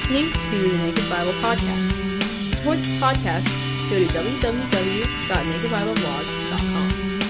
listening to the Naked Bible Podcast. To support this podcast, go to www.nakedbibleblog.com.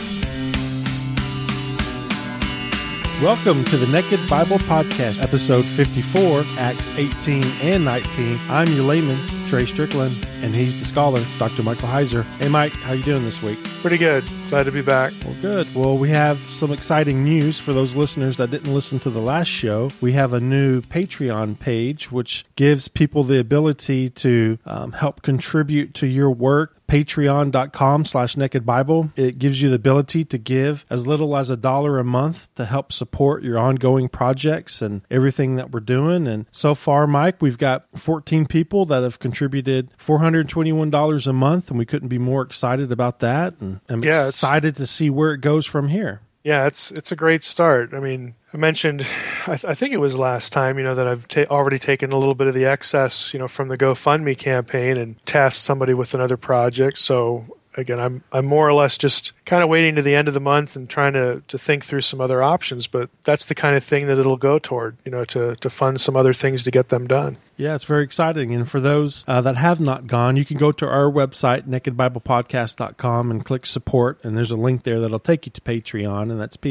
Welcome to the Naked Bible Podcast, episode 54, Acts 18 and 19. I'm your layman, Trey Strickland, and he's the scholar, Dr. Michael Heiser. Hey, Mike, how you doing this week? Pretty good. Glad to be back. Well, good. Well, we have some exciting news for those listeners that didn't listen to the last show. We have a new Patreon page, which gives people the ability to help contribute to your work. Patreon.com/nakedbible. It gives you the ability to give as little as $1 a month to help support your ongoing projects and everything that we're doing. And so far, Mike, we've got 14 people that have contributed $421 a month, and we couldn't be more excited about that. And I'm excited to see where it goes from here. Yeah, it's a great start. I mean, I mentioned, I think it was last time, that I've already taken a little bit of the excess, from the GoFundMe campaign and tasked somebody with another project. So again, I'm more or less just kind of waiting to the end of the month and trying to think through some other options. But that's the kind of thing that it'll go toward, to fund some other things to get them done. Yeah, it's very exciting. And for those that have not gone, you can go to our website, nakedbiblepodcast.com, and click support. And there's a link there that'll take you to Patreon, and that's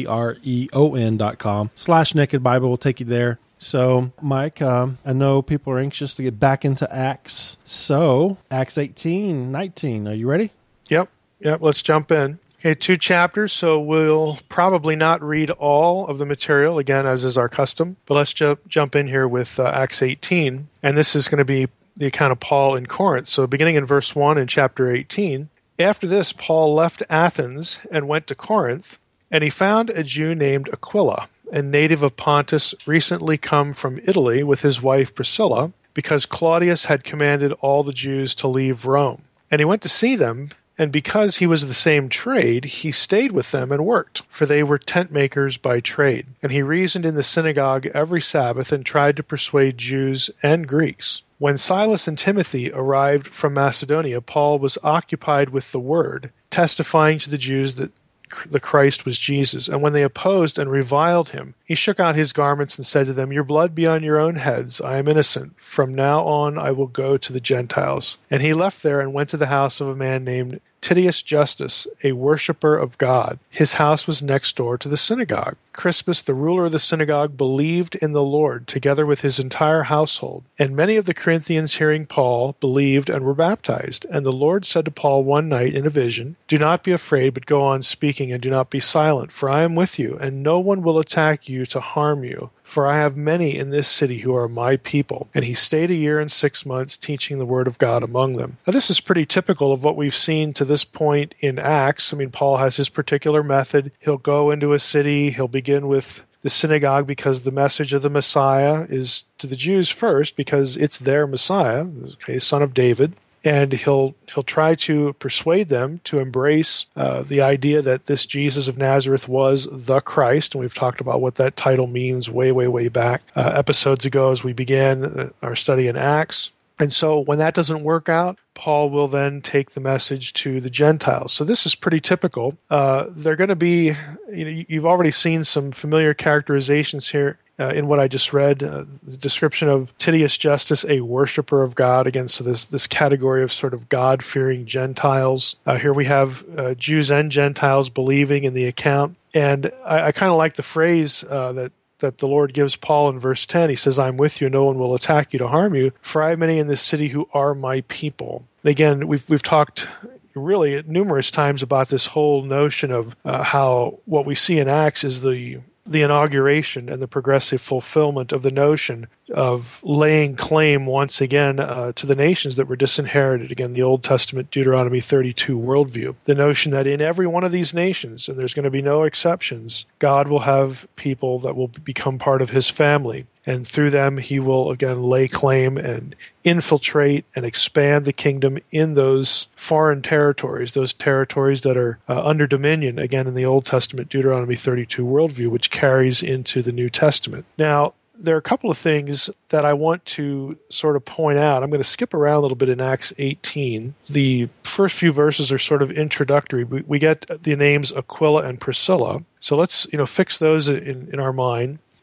patreon.com/nakedbible will take you there. So, Mike, I know people are anxious to get back into Acts. So, Acts 18, 19, are you ready? Yep, let's jump in. Okay, 2 chapters, so we'll probably not read all of the material, again, as is our custom. But let's jump in here with Acts 18, and this is going to be the account of Paul in Corinth. So beginning in verse 1 in chapter 18, after this, Paul left Athens and went to Corinth, and he found a Jew named Aquila, a native of Pontus, recently come from Italy with his wife Priscilla, because Claudius had commanded all the Jews to leave Rome. And he went to see them, and because he was of the same trade, he stayed with them and worked, for they were tent makers by trade. And he reasoned in the synagogue every Sabbath and tried to persuade Jews and Greeks. When Silas and Timothy arrived from Macedonia, Paul was occupied with the word, testifying to the Jews that the Christ was Jesus. And when they opposed and reviled him, he shook out his garments and said to them, "Your blood be on your own heads. I am innocent. From now on I will go to the Gentiles." And he left there and went to the house of a man named Titius Justus, a worshipper of God. His house was next door to the synagogue. Crispus, the ruler of the synagogue, believed in the Lord, together with his entire household. And many of the Corinthians, hearing Paul, believed and were baptized. And the Lord said to Paul one night in a vision, "Do not be afraid, but go on speaking, and do not be silent, for I am with you, and no one will attack you to harm you. For I have many in this city who are my people." And he stayed 1 year and 6 months teaching the word of God among them. Now, this is pretty typical of what we've seen to this point in Acts. I mean, Paul has his particular method. He'll go into a city, he'll begin with the synagogue because the message of the Messiah is to the Jews first because it's their Messiah, okay, son of David. And he'll try to persuade them to embrace the idea that this Jesus of Nazareth was the Christ. And we've talked about what that title means way back episodes ago as we began our study in Acts. And so when that doesn't work out, Paul will then take the message to the Gentiles. So this is pretty typical. They're going to be, you've already seen some familiar characterizations here in what I just read, the description of Titius Justus, a worshiper of God, again, so this category of sort of God-fearing Gentiles. Here we have Jews and Gentiles believing in the account. And I kind of like the phrase that the Lord gives Paul in verse 10. He says, "I'm with you, no one will attack you to harm you, for I have many in this city who are my people." And again, we've talked really numerous times about this whole notion of how what we see in Acts is the inauguration and the progressive fulfillment of the notion of laying claim once again to the nations that were disinherited. Again, the Old Testament Deuteronomy 32 worldview. The notion that in every one of these nations, and there's going to be no exceptions, God will have people that will become part of his family. And through them, he will, again, lay claim and infiltrate and expand the kingdom in those foreign territories, those territories that are under dominion, again, in the Old Testament Deuteronomy 32 worldview, which carries into the New Testament. Now, there are a couple of things that I want to sort of point out. I'm going to skip around a little bit in Acts 18. The first few verses are sort of introductory. We get the names Aquila and Priscilla. So let's fix those in our mind.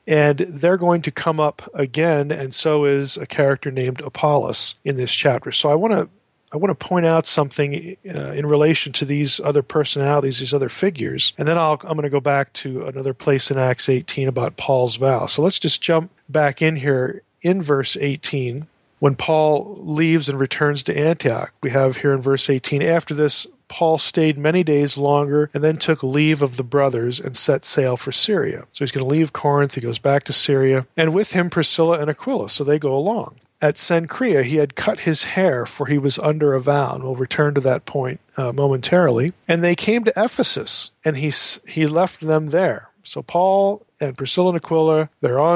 And they're going to come up again, and so is a character named Apollos in this chapter. So I want to point out something in relation to these other personalities, these other figures, and then I'm going to go back to another place in Acts 18 about Paul's vow. So let's just jump back in here in verse 18. When Paul leaves and returns to Antioch, we have here in verse 18, after this, Paul stayed many days longer and then took leave of the brothers and set sail for Syria. So he's going to leave Corinth, he goes back to Syria, and with him Priscilla and Aquila, so they go along. At Cenchrea, he had cut his hair, for he was under a vow, and we'll return to that point momentarily. And they came to Ephesus, and he left them there. So Paul and Priscilla and Aquila,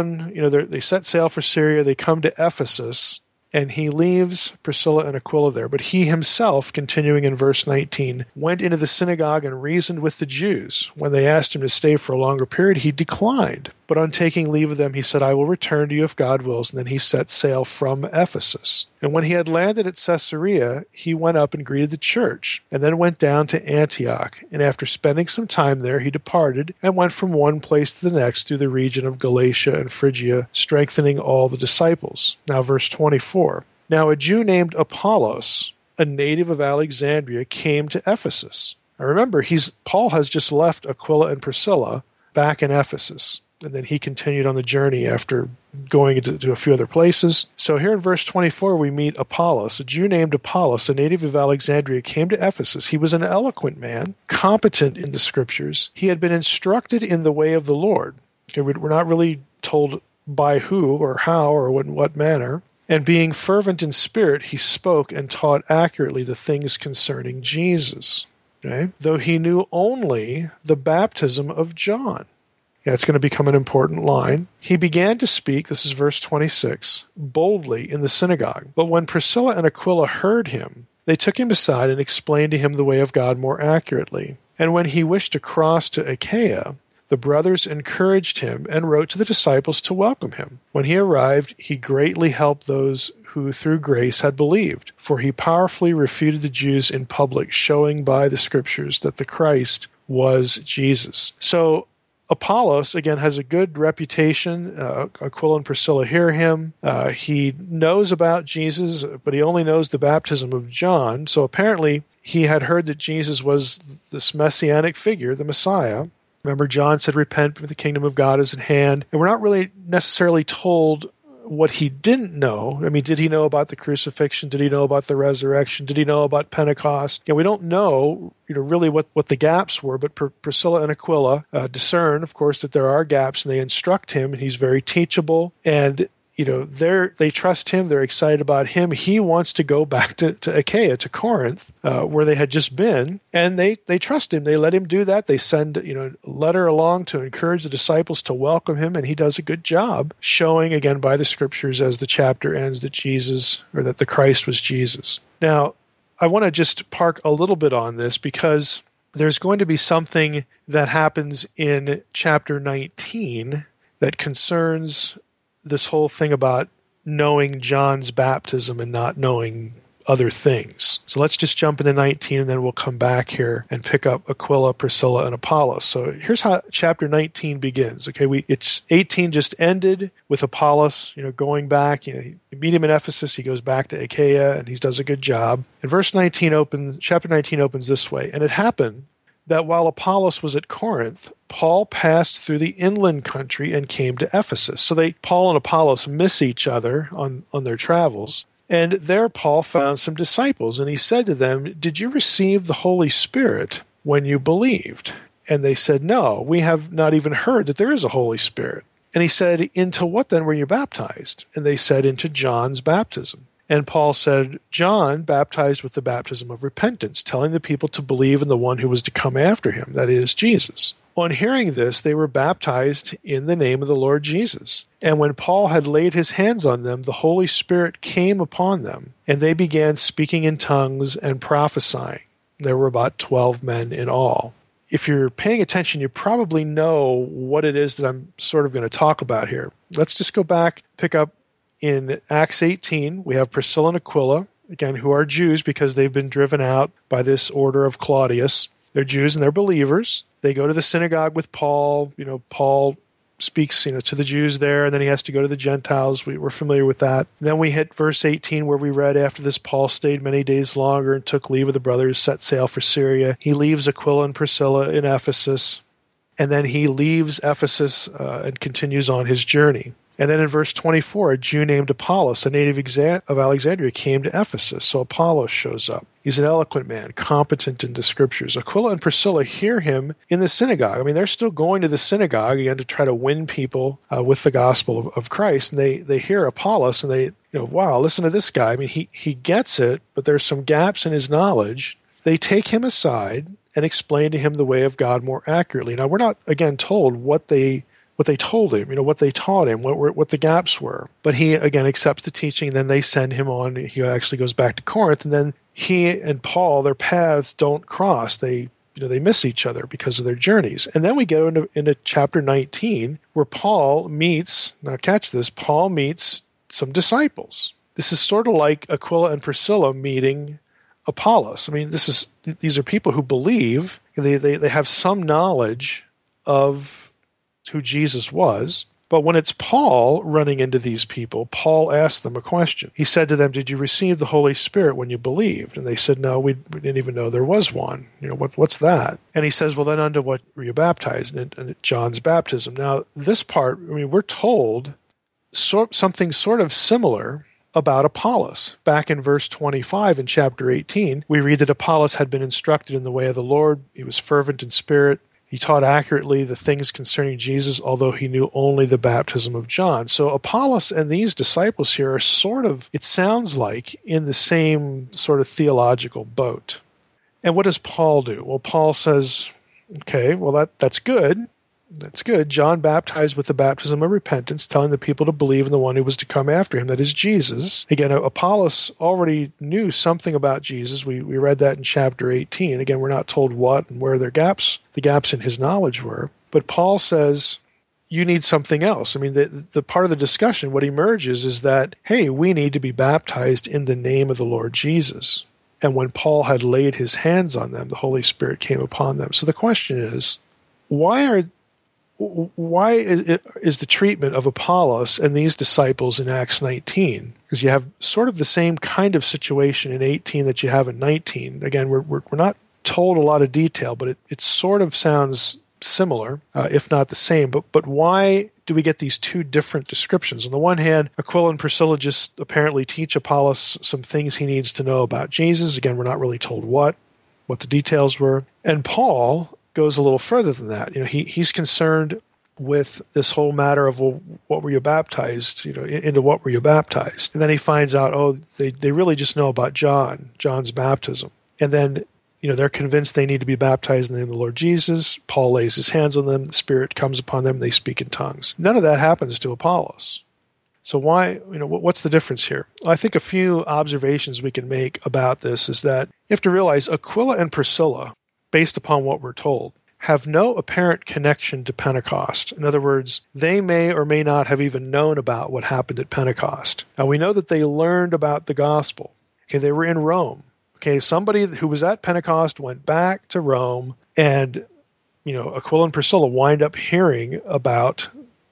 they set sail for Syria, they come to Ephesus, and he leaves Priscilla and Aquila there. But he himself, continuing in verse 19, went into the synagogue and reasoned with the Jews. When they asked him to stay for a longer period, he declined. But on taking leave of them, he said, I will return to you if God wills. And then he set sail from Ephesus. And when he had landed at Caesarea, he went up and greeted the church, and then went down to Antioch. And after spending some time there, he departed and went from one place to the next through the region of Galatia and Phrygia, strengthening all the disciples. Now verse 24. Now a Jew named Apollos, a native of Alexandria, came to Ephesus. Now remember, Paul has just left Aquila and Priscilla back in Ephesus. And then he continued on the journey after going to a few other places. So here in verse 24, we meet Apollos. A Jew named Apollos, a native of Alexandria, came to Ephesus. He was an eloquent man, competent in the scriptures. He had been instructed in the way of the Lord. Okay, we're not really told by who or how or in what manner. And being fervent in spirit, he spoke and taught accurately the things concerning Jesus. Okay? Though he knew only the baptism of John. Yeah, it's going to become an important line. He began to speak, this is verse 26, boldly in the synagogue. But when Priscilla and Aquila heard him, they took him aside and explained to him the way of God more accurately. And when he wished to cross to Achaia, the brothers encouraged him and wrote to the disciples to welcome him. When he arrived, he greatly helped those who through grace had believed, for he powerfully refuted the Jews in public, showing by the scriptures that the Christ was Jesus. So Apollos, again, has a good reputation. Aquila and Priscilla hear him. He knows about Jesus, but he only knows the baptism of John. So apparently he had heard that Jesus was this messianic figure, the Messiah. Remember, John said, repent, for the kingdom of God is at hand. And we're not really necessarily told what he didn't know. I mean, did he know about the crucifixion? Did he know about the resurrection? Did he know about Pentecost? We don't know, really what the gaps were, but Priscilla and Aquila discern, of course, that there are gaps, and they instruct him, and he's very teachable, and they trust him. They're excited about him. He wants to go back to Achaia, to Corinth, where they had just been, and they trust him. They let him do that. They send a letter along to encourage the disciples to welcome him, and he does a good job showing, again, by the scriptures as the chapter ends, that the Christ was Jesus. Now, I want to just park a little bit on this because there's going to be something that happens in chapter 19 that concerns this whole thing about knowing John's baptism and not knowing other things. So let's just jump into 19, and then we'll come back here and pick up Aquila, Priscilla, and Apollos. So here's how chapter 19 begins. Okay, it's 18 just ended with Apollos, going back. You meet him in Ephesus. He goes back to Achaia, and he does a good job. And chapter 19 opens this way. And it happened that while Apollos was at Corinth, Paul passed through the inland country and came to Ephesus. So Paul and Apollos miss each other on their travels. And there Paul found some disciples, and he said to them, did you receive the Holy Spirit when you believed? And they said, no, we have not even heard that there is a Holy Spirit. And he said, into what then were you baptized? And they said, into John's baptism. And Paul said, John baptized with the baptism of repentance, telling the people to believe in the one who was to come after him, that is, Jesus. On hearing this, they were baptized in the name of the Lord Jesus. And when Paul had laid his hands on them, the Holy Spirit came upon them, and they began speaking in tongues and prophesying. There were about 12 men in all. If you're paying attention, you probably know what it is that I'm sort of going to talk about here. Let's just go back, pick up in Acts 18. We have Priscilla and Aquila, again, who are Jews because they've been driven out by this order of Claudius. They're Jews and they're believers. They go to the synagogue with Paul. Paul speaks, to the Jews there, and then he has to go to the Gentiles. We're familiar with that. Then we hit verse 18 where we read, after this, Paul stayed many days longer and took leave of the brothers, set sail for Syria. He leaves Aquila and Priscilla in Ephesus, and then he leaves Ephesus and continues on his journey. And then in verse 24, a Jew named Apollos, a native of Alexandria, came to Ephesus. So Apollos shows up. He's an eloquent man, competent in the scriptures. Aquila and Priscilla hear him in the synagogue. I mean, they're still going to the synagogue again to try to win people with the gospel of Christ. And they hear Apollos and they, wow, listen to this guy. I mean, he gets it, but there's some gaps in his knowledge. They take him aside and explain to him the way of God more accurately. Now, we're not, again, told what they told him, what they taught him, what the gaps were. But he, again, accepts the teaching, and then they send him on. He actually goes back to Corinth, and then he and Paul, their paths don't cross. They miss each other because of their journeys. And then we go into chapter 19, where Paul meets some disciples. This is sort of like Aquila and Priscilla meeting Apollos. I mean, these are people who believe, they have some knowledge of who Jesus was. But when it's Paul running into these people, Paul asked them a question. He said to them, did you receive the Holy Spirit when you believed? And they said, no, we didn't even know there was one. What's that? And he says, well, then unto what were you baptized? And John's baptism. Now, this part, we're told something sort of similar about Apollos. Back in verse 25 in chapter 18, we read that Apollos had been instructed in the way of the Lord. He was fervent in spirit. He taught accurately the things concerning Jesus, although he knew only the baptism of John. So Apollos and these disciples here are sort of, it sounds like, in the same sort of theological boat. And what does Paul do? Well, Paul says, okay, well, that's good. That's good. John baptized with the baptism of repentance, telling the people to believe in the one who was to come after him, that is Jesus. Again, Apollos already knew something about Jesus. We read that in chapter 18. Again, we're not told what and where the gaps in his knowledge were. But Paul says, you need something else. I mean, the part of the discussion, what emerges is that, hey, we need to be baptized in the name of the Lord Jesus. And when Paul had laid his hands on them, the Holy Spirit came upon them. So the question is, why is the treatment of Apollos and these disciples in Acts 19? Because you have sort of the same kind of situation in 18 that you have in 19. Again, we're not told a lot of detail, but it sort of sounds similar, if not the same. But why do we get these two different descriptions? On the one hand, Aquila and Priscilla just apparently teach Apollos some things he needs to know about Jesus. Again, we're not really told what the details were. And Paul goes a little further than that. He's concerned with this whole matter of, well, what were you baptized? Into what were you baptized? And then he finds out, they really just know about John's baptism. And then, they're convinced they need to be baptized in the name of the Lord Jesus. Paul lays his hands on them. The Spirit comes upon them. They speak in tongues. None of that happens to Apollos. So why, what's the difference here? I think a few observations we can make about this is that you have to realize Aquila and Priscilla, based upon what we're told, have no apparent connection to Pentecost. In other words, they may or may not have even known about what happened at Pentecost. Now, we know that they learned about the gospel. Okay, they were in Rome. Okay, somebody who was at Pentecost went back to Rome, and, Aquila and Priscilla wind up hearing about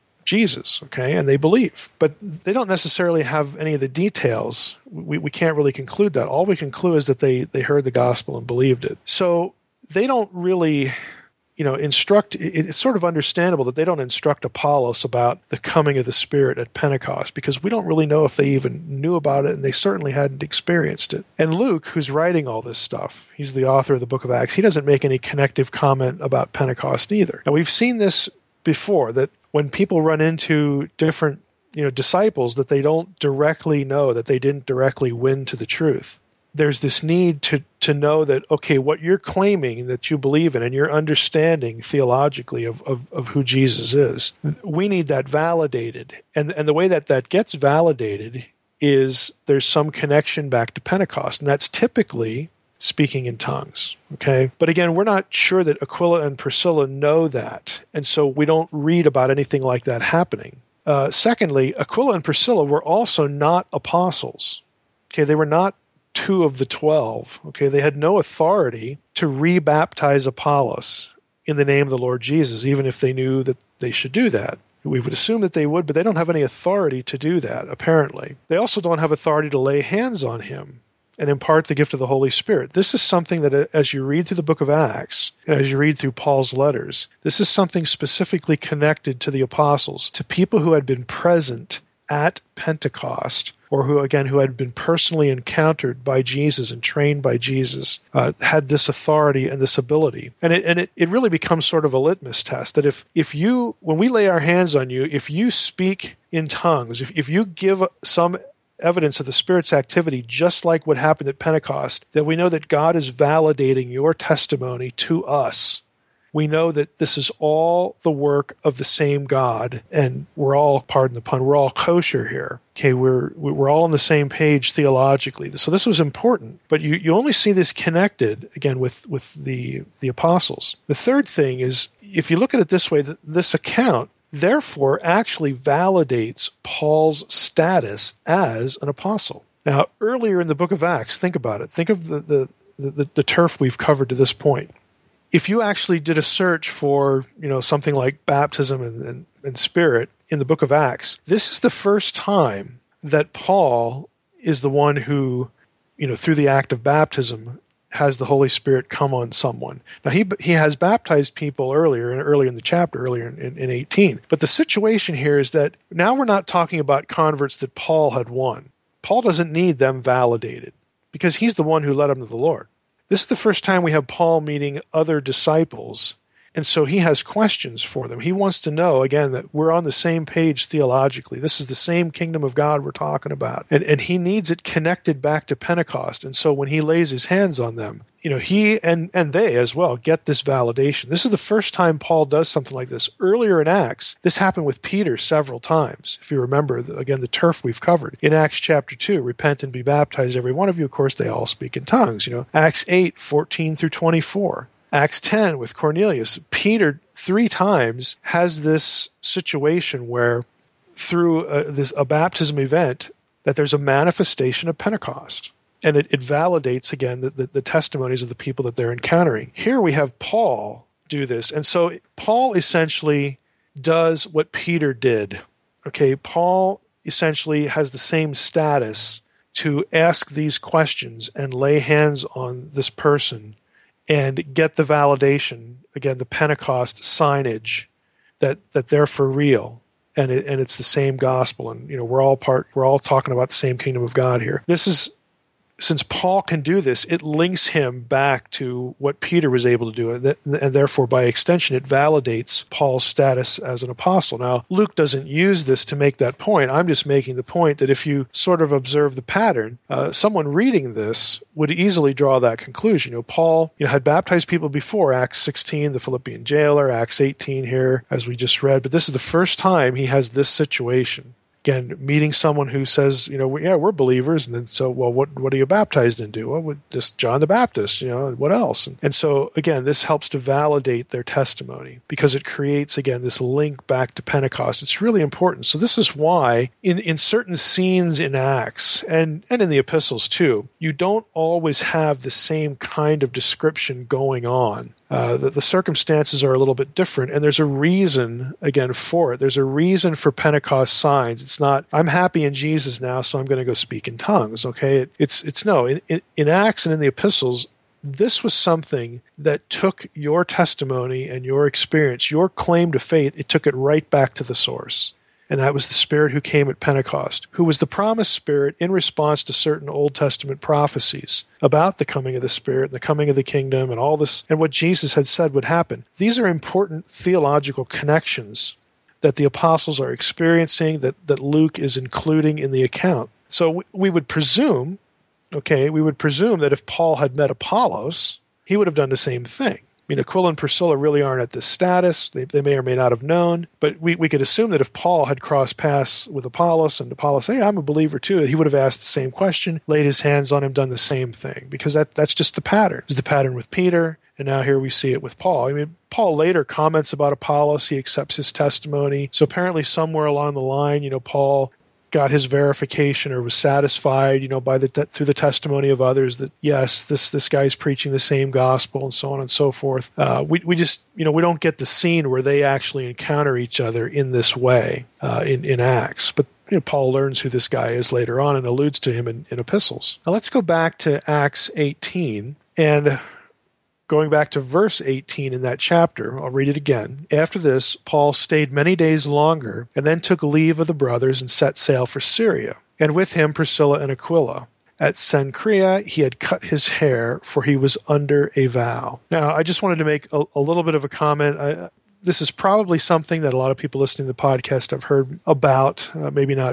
Jesus, okay, and they believe. But they don't necessarily have any of the details. We can't really conclude that. All we conclude is that they heard the gospel and believed it. So they don't really, instruct. It's sort of understandable that they don't instruct Apollos about the coming of the Spirit at Pentecost, because we don't really know if they even knew about it, and they certainly hadn't experienced it. And Luke, who's writing all this stuff, he's the author of the book of Acts, he doesn't make any connective comment about Pentecost either. Now, we've seen this before, that when people run into different, disciples that they don't directly know, that they didn't directly win to the truth, there's this need to know that, okay, what you're claiming that you believe in and your understanding theologically of who Jesus is, we need that validated. And the way that gets validated is there's some connection back to Pentecost, and that's typically speaking in tongues, okay? But again, we're not sure that Aquila and Priscilla know that, and so we don't read about anything like that happening. Secondly, Aquila and Priscilla were also not apostles, okay? They were not 2 of the 12, okay? They had no authority to rebaptize Apollos in the name of the Lord Jesus, even if they knew that they should do that. We would assume that they would, but they don't have any authority to do that, apparently. They also don't have authority to lay hands on him and impart the gift of the Holy Spirit. This is something that, as you read through the book of Acts, and as you read through Paul's letters, this is something specifically connected to the apostles, to people who had been present at Pentecost, or who had been personally encountered by Jesus and trained by Jesus, had this authority and this ability. And it really becomes sort of a litmus test that if you, when we lay our hands on you, if you speak in tongues, if you give some evidence of the Spirit's activity, just like what happened at Pentecost, then we know that God is validating your testimony to us. We know that this is all the work of the same God, and we're all, pardon the pun, we're all kosher here. Okay, we're all on the same page theologically. So this was important, but you only see this connected, again, with the apostles. The third thing is, if you look at it this way, this account therefore actually validates Paul's status as an apostle. Now, earlier in the book of Acts, think about it. Think of the turf we've covered to this point. If you actually did a search for, something like baptism and Spirit in the book of Acts, this is the first time that Paul is the one who, through the act of baptism, has the Holy Spirit come on someone. Now, he has baptized people earlier in the chapter, earlier in 18. But the situation here is that now we're not talking about converts that Paul had won. Paul doesn't need them validated because he's the one who led them to the Lord. This is the first time we have Paul meeting other disciples, and so he has questions for them. He wants to know, again, that we're on the same page theologically. This is the same kingdom of God we're talking about. And he needs it connected back to Pentecost. And so when he lays his hands on them, he and they as well get this validation. This is the first time Paul does something like this. Earlier in Acts, this happened with Peter several times. If you remember, again, the turf we've covered. In Acts chapter 2, repent and be baptized, every one of you. Of course, they all speak in tongues. Acts 8, 14 through 24. Acts 10 with Cornelius, Peter 3 times has this situation where through a baptism event that there's a manifestation of Pentecost. And it validates, again, the testimonies of the people that they're encountering. Here we have Paul do this. And so Paul essentially does what Peter did. Okay, Paul essentially has the same status to ask these questions and lay hands on this person and get the validation, again, the Pentecost signage that they're for real, and it's the same gospel, and we're all talking about the same kingdom of God here. This is, since Paul can do this, it links him back to what Peter was able to do, and therefore, by extension, it validates Paul's status as an apostle. Now, Luke doesn't use this to make that point. I'm just making the point that if you sort of observe the pattern, someone reading this would easily draw that conclusion. Paul had baptized people before, Acts 16, the Philippian jailer, Acts 18 here, as we just read, but this is the first time he has this situation. Again, meeting someone who says, we're believers, and then what are you baptized into? Well, just John the Baptist, what else? And so, again, this helps to validate their testimony because it creates, again, this link back to Pentecost. It's really important. So this is why in certain scenes in Acts, and in the epistles too, you don't always have the same kind of description going on. The circumstances are a little bit different, and there's a reason, again, for it. There's a reason for Pentecost signs. It's not, I'm happy in Jesus now, so I'm going to go speak in tongues, okay? It's no. In Acts and in the epistles, this was something that took your testimony and your experience, your claim to faith, it took it right back to the source. And that was the Spirit who came at Pentecost, who was the promised Spirit in response to certain Old Testament prophecies about the coming of the Spirit, and the coming of the kingdom, and all this, and what Jesus had said would happen. These are important theological connections that the apostles are experiencing, that Luke is including in the account. So we would presume, that if Paul had met Apollos, he would have done the same thing. Aquila and Priscilla really aren't at this status. They may or may not have known, but we could assume that if Paul had crossed paths with Apollos, and Apollos, hey, I'm a believer too, he would have asked the same question, laid his hands on him, done the same thing, because that's just the pattern. It's the pattern with Peter, and now here we see it with Paul. Paul later comments about Apollos. He accepts his testimony. So apparently somewhere along the line, Paul got his verification or was satisfied, by through the testimony of others that yes, this guy's preaching the same gospel and so on and so forth. We just we don't get the scene where they actually encounter each other in this way in Acts, but Paul learns who this guy is later on and alludes to him in epistles. Now let's go back to Acts 18 and. Going back to verse 18 in that chapter, I'll read it again. After this, Paul stayed many days longer and then took leave of the brothers and set sail for Syria, and with him Priscilla and Aquila. At Cenchrea, he had cut his hair, for he was under a vow. Now, I just wanted to make a little bit of a comment. This is probably something that a lot of people listening to the podcast have heard about, maybe not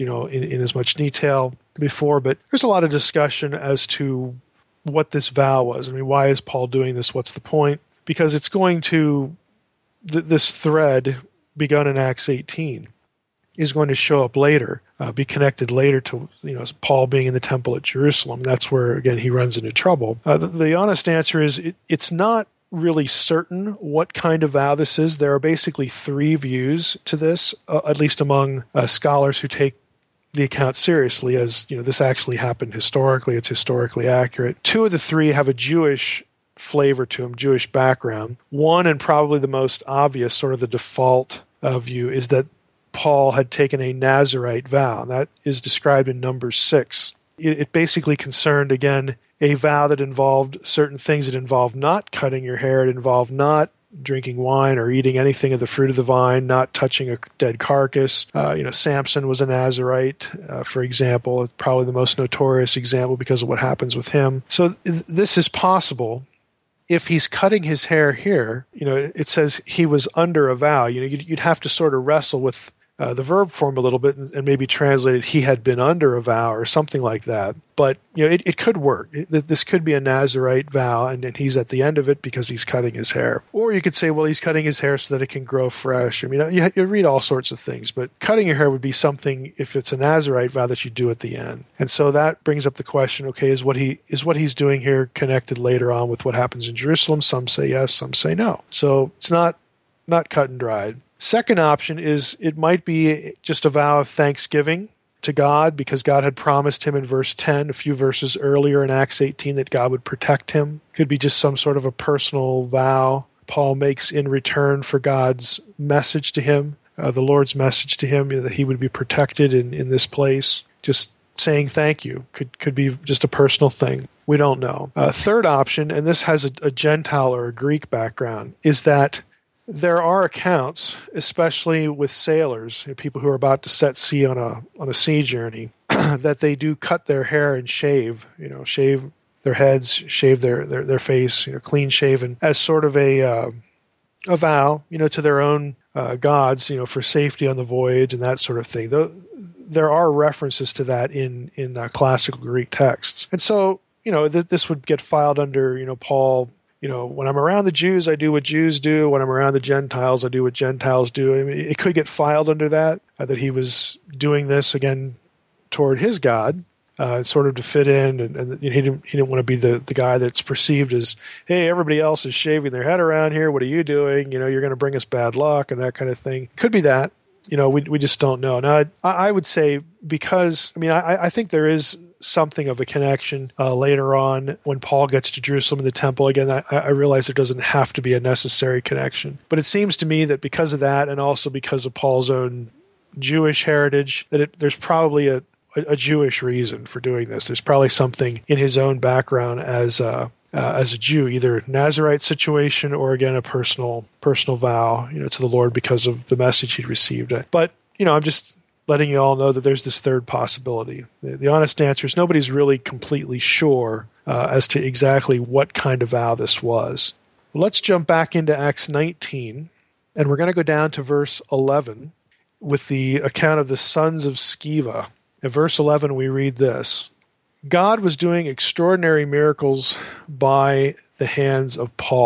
in as much detail before, but there's a lot of discussion as to what this vow was. I mean, why is Paul doing this? What's the point? Because it's going to, this thread begun in Acts 18 is going to show up later, be connected later to, Paul being in the temple at Jerusalem. That's where, again, he runs into trouble. The honest answer is it's not really certain what kind of vow this is. There are basically three views to this, at least among scholars who take the account seriously, as this actually happened historically. It's historically accurate. Two of the three have a Jewish flavor to them, Jewish background. One, and probably the most obvious, sort of the default view, is that Paul had taken a Nazirite vow. That is described in Numbers 6. It basically concerned, again, a vow that involved certain things. It involved not cutting your hair. It involved not drinking wine or eating anything of the fruit of the vine, not touching a dead carcass. Samson was a Nazirite, for example. It's probably the most notorious example because of what happens with him. So this is possible. If he's cutting his hair here, it says he was under a vow. You'd have to sort of wrestle with the verb form a little bit and maybe translate it, he had been under a vow or something like that. But it could work. This could be a Nazirite vow, and he's at the end of it because he's cutting his hair. Or you could say, well, he's cutting his hair so that it can grow fresh. I mean, you read all sorts of things, but cutting your hair would be something, if it's a Nazirite vow, that you do at the end. And so that brings up the question, okay, is what he's doing here connected later on with what happens in Jerusalem? Some say yes, some say no. So it's not cut and dried. Second option is it might be just a vow of thanksgiving to God because God had promised him in verse 10, a few verses earlier in Acts 18, that God would protect him. Could be just some sort of a personal vow Paul makes in return for God's message to him, the Lord's message to him, that he would be protected in this place. Just saying thank you could be just a personal thing. We don't know. Third option, and this has a Gentile or a Greek background, is that there are accounts, especially with sailors, people who are about to set sea on a sea journey, that they do cut their hair and shave their heads, shave their face, clean shaven, as sort of a vow, to their own gods, for safety on the voyage and that sort of thing. There are references to that in classical Greek texts, and so this would get filed under Paul. When I'm around the Jews, I do what Jews do. When I'm around the Gentiles, I do what Gentiles do. I mean, it could get filed under that he was doing this, again, toward his God, sort of to fit in. And he didn't want to be the guy that's perceived as, hey, everybody else is shaving their head around here. What are you doing? You're going to bring us bad luck and that kind of thing. Could be that. We just don't know. Now, I would say because, I think there is something of a connection later on when Paul gets to Jerusalem and the temple. Again, I realize there doesn't have to be a necessary connection. But it seems to me that because of that and also because of Paul's own Jewish heritage, that there's probably a Jewish reason for doing this. There's probably something in his own background as a Jew, either Nazirite situation or, again, a personal vow, to the Lord because of the message he'd received. But, I'm just letting you all know that there's this third possibility. The honest answer is nobody's really completely sure as to exactly what kind of vow this was. Well, let's jump back into Acts 19, and we're going to go down to verse 11 with the account of the sons of Sceva. In verse 11, we read this: God was doing extraordinary miracles by the hands of Paul.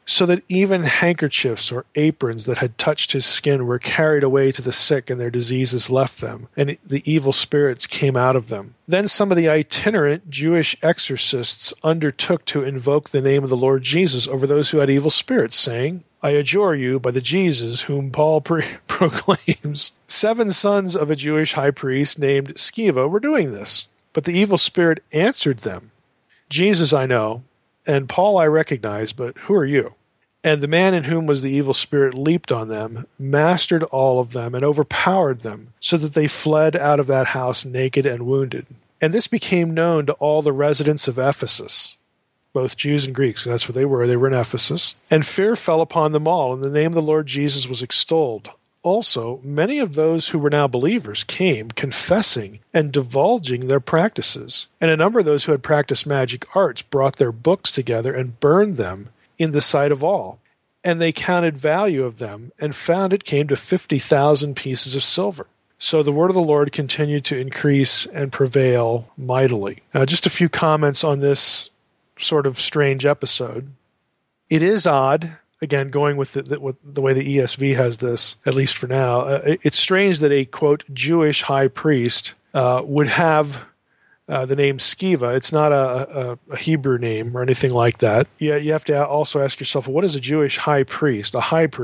so that even handkerchiefs or aprons that had touched his skin were carried away to the sick, and their diseases left them, and the evil spirits came out of them. Then some of the itinerant Jewish exorcists undertook to invoke the name of the Lord Jesus over those who had evil spirits, saying, I adjure you by the Jesus whom Paul proclaims. 7 sons of a Jewish high priest named Sceva were doing this. But the evil spirit answered them, Jesus I know, and Paul I recognize, but who are you? And the man in whom was the evil spirit leaped on them, mastered all of them, and overpowered them, so that they fled out of that house naked and wounded. And this became known to all the residents of Ephesus, both Jews and Greeks. That's where they were. They were in Ephesus. And fear fell upon them all, and the name of the Lord Jesus was extolled. Also, many of those who were now believers came, confessing and divulging their practices. And a number of those who had practiced magic arts brought their books together and burned them in the sight of all. And they counted value of them, and found it came to 50,000 pieces of silver. So the word of the Lord continued to increase and prevail mightily. Now, just a few comments on this sort of strange episode. It is odd, again, going with the way the ESV has this, at least for now, it's strange that a, quote, Jewish high priest would have the name Sceva. It's not a Hebrew name or anything like that. You have to also ask yourself, well, what is a Jewish high priest,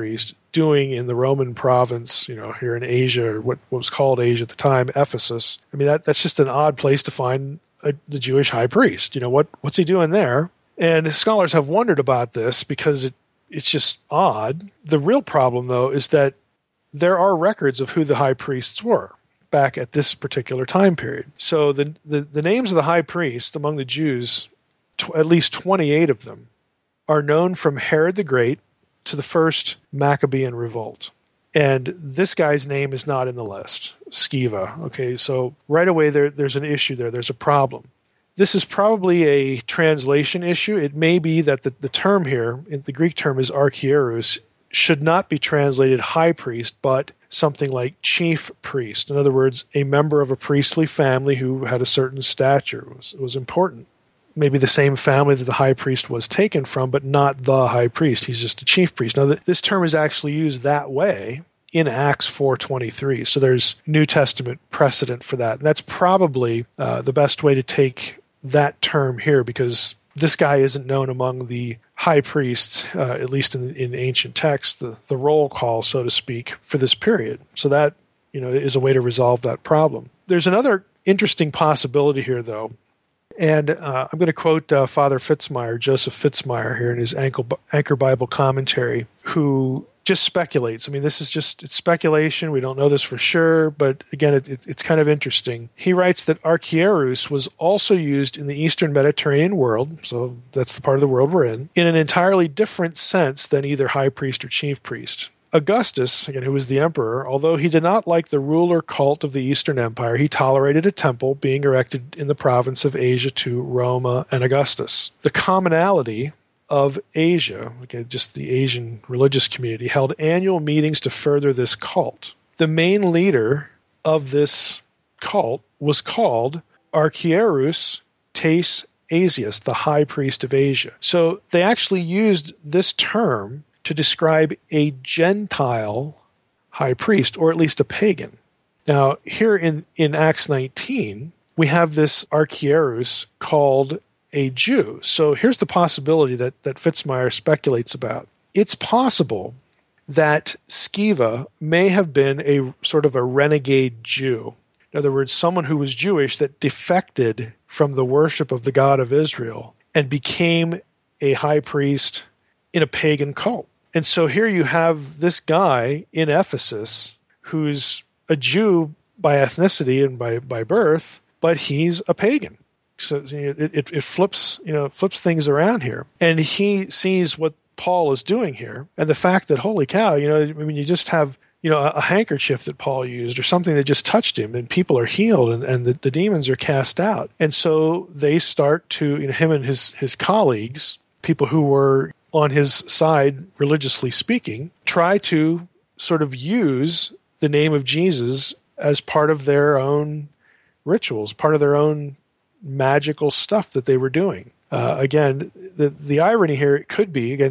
doing in the Roman province, here in Asia, or what was called Asia at the time, Ephesus? I mean, that's just an odd place to find the Jewish high priest. What's he doing there? And scholars have wondered about this because it's just odd. The real problem, though, is that there are records of who the high priests were back at this particular time period. So the names of the high priests among the Jews, at least 28 of them, are known from Herod the Great to the first Maccabean revolt. And this guy's name is not in the list, Sceva. Okay, so right away there's an issue there. There's a problem. This is probably a translation issue. It may be that the term here, the Greek term is archierus, should not be translated high priest, but something like chief priest. In other words, a member of a priestly family who had a certain stature, was important. Maybe the same family that the high priest was taken from, but not the high priest. He's just a chief priest. Now, this term is actually used that way in Acts 4:23. So there's New Testament precedent for that. And that's probably the best way to take that term here, because this guy isn't known among the high priests, at least in ancient texts, the roll call, so to speak, for this period. So that is a way to resolve that problem. There's another interesting possibility here, though. And I'm going to quote Father Fitzmyer, Joseph Fitzmyer, here in his Anchor Bible commentary, who just speculates. I mean, it's speculation. We don't know this for sure, but again, it's kind of interesting. He writes that archierus was also used in the Eastern Mediterranean world, so that's the part of the world we're in an entirely different sense than either high priest or chief priest. Augustus, again, who was the emperor, although he did not like the ruler cult of the Eastern Empire, he tolerated a temple being erected in the province of Asia to Roma and Augustus. The commonality of Asia, again, just the Asian religious community, held annual meetings to further this cult. The main leader of this cult was called Archierus Tais Asius, the high priest of Asia. So they actually used this term to describe a Gentile high priest, or at least a pagan. Now, here in Acts 19, we have this archierus called a Jew. So here's the possibility that Fitzmyer speculates about. It's possible that Sceva may have been a sort of a renegade Jew. In other words, someone who was Jewish that defected from the worship of the God of Israel and became a high priest in a pagan cult. And so here you have this guy in Ephesus who's a Jew by ethnicity and by birth, but he's a pagan. So it flips things around here. And he sees what Paul is doing here, and the fact that, holy cow, you just have a handkerchief that Paul used or something that just touched him, and people are healed, and the demons are cast out. And so they start to, him and his colleagues, people who were on his side, religiously speaking, try to sort of use the name of Jesus as part of their own rituals, part of their own magical stuff that they were doing. Again, the irony here, it could be, again,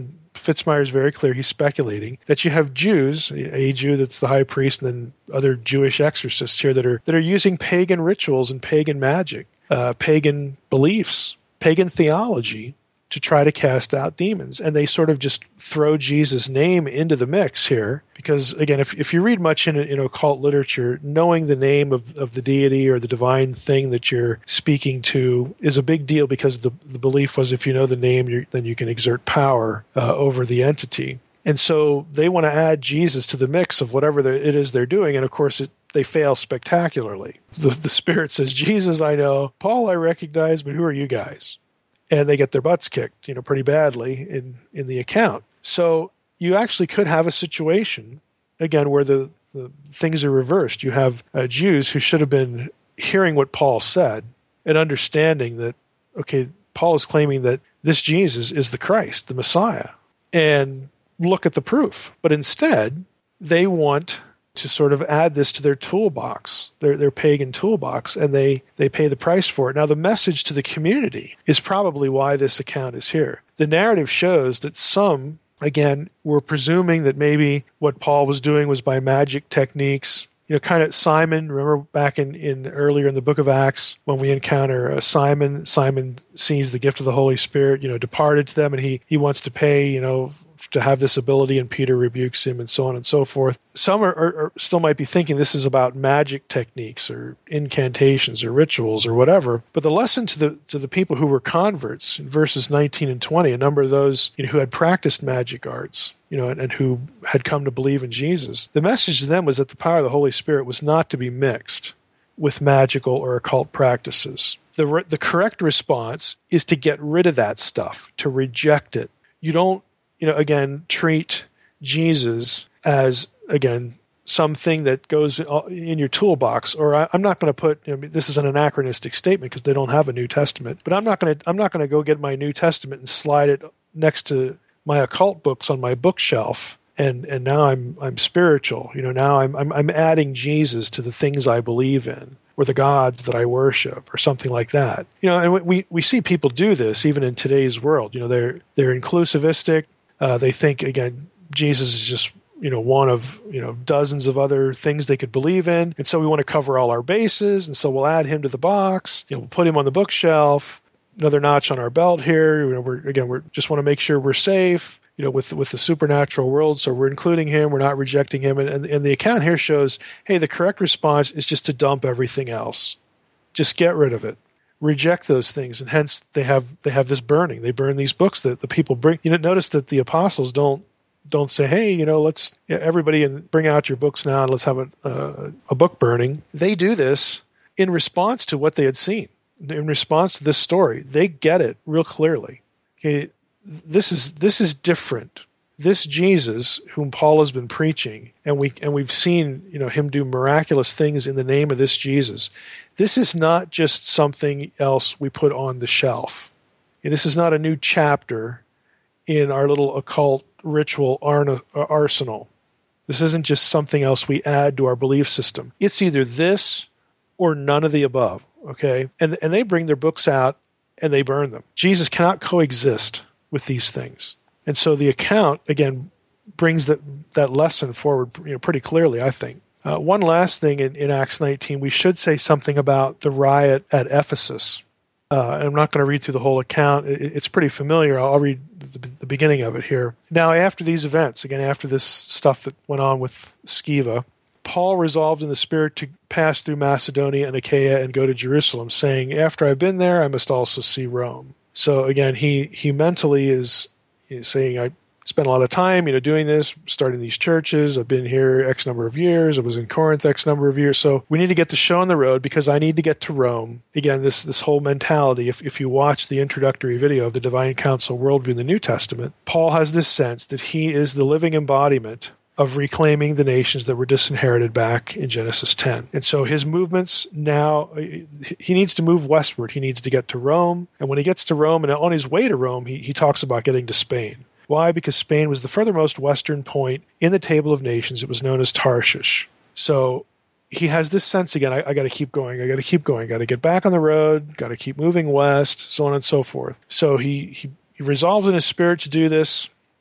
Fitzmyer is very clear. He's speculating that you have Jews, a Jew that's the high priest, and then other Jewish exorcists here that are using pagan rituals and pagan magic, pagan beliefs, pagan theology to try to cast out demons. And they sort of just throw Jesus' name into the mix here. Because, again, if you read much in occult literature, knowing the name of the deity or the divine thing that you're speaking to is a big deal, because the belief was if you know the name, then you can exert power over the entity. And so they want to add Jesus to the mix of whatever it is they're doing. And, of course, they fail spectacularly. The Spirit says, Jesus I know, Paul I recognize, but who are you guys? And they get their butts kicked, pretty badly in the account. So you actually could have a situation, again, where the things are reversed. You have Jews who should have been hearing what Paul said and understanding that, okay, Paul is claiming that this Jesus is the Christ, the Messiah, and look at the proof. But instead, they want to sort of add this to their toolbox, their pagan toolbox, and they pay the price for it. Now, the message to the community is probably why this account is here. The narrative shows that some, again, were presuming that maybe what Paul was doing was by magic techniques. Kind of Simon, remember back in earlier in the book of Acts, when we encounter Simon sees the gift of the Holy Spirit, departed to them, and he wants to pay, to have this ability, and Peter rebukes him, and so on and so forth. Some are still might be thinking this is about magic techniques or incantations or rituals or whatever. But the lesson to the people who were converts in verses 19 and 20, a number of those who had practiced magic arts, and who had come to believe in Jesus, the message to them was that the power of the Holy Spirit was not to be mixed with magical or occult practices. The correct response is to get rid of that stuff, to reject it. You don't, again, treat Jesus as, again, something that goes in your toolbox. Or I'm not going to put, this is an anachronistic statement because they don't have a New Testament, but I'm not going to go get my New Testament and slide it next to my occult books on my bookshelf. And now I'm spiritual. Now I'm adding Jesus to the things I believe in, or the gods that I worship, or something like that. And we see people do this even in today's world. They're inclusivistic. They think, again, Jesus is just, one of, dozens of other things they could believe in. And so we want to cover all our bases. And so we'll add him to the box. We'll put him on the bookshelf, another notch on our belt here. We're just want to make sure we're safe, with the supernatural world. So we're including him. We're not rejecting him. And the account here shows, hey, the correct response is just to dump everything else. Just get rid of it. Reject those things, and hence they have this burning. They burn these books that the people bring. Notice that the apostles don't say, hey, let's everybody and bring out your books now and let's have a book burning. They do this in response to what they had seen, in response to this story. They get it real clearly. Okay, this is different. This Jesus, whom Paul has been preaching, and we've seen him do miraculous things in the name of this Jesus. This is not just something else we put on the shelf. This is not a new chapter in our little occult ritual arsenal. This isn't just something else we add to our belief system. It's either this or none of the above. Okay, and they bring their books out and they burn them. Jesus cannot coexist with these things. And so the account, again, brings that lesson forward pretty clearly, I think. One last thing in Acts 19, we should say something about the riot at Ephesus. I'm not going to read through the whole account. It's pretty familiar. I'll read the beginning of it here. Now, after these events, again, after this stuff that went on with Sceva, Paul resolved in the Spirit to pass through Macedonia and Achaia and go to Jerusalem, saying, after I've been there, I must also see Rome. So again, he mentally is saying, I spent a lot of time, doing this, starting these churches. I've been here X number of years. I was in Corinth X number of years. So we need to get the show on the road because I need to get to Rome. Again, this whole mentality, if you watch the introductory video of the Divine Council Worldview in the New Testament, Paul has this sense that he is the living embodiment of reclaiming the nations that were disinherited back in Genesis 10. And so his movements now, he needs to move westward. He needs to get to Rome. And when he gets to Rome, and on his way to Rome, he talks about getting to Spain. Why? Because Spain was the furthermost western point in the table of nations. It was known as Tarshish. So he has this sense again, I got to keep going. I got to keep going. Got to get back on the road. Got to keep moving west, so on and so forth. So he resolves in his spirit to do this.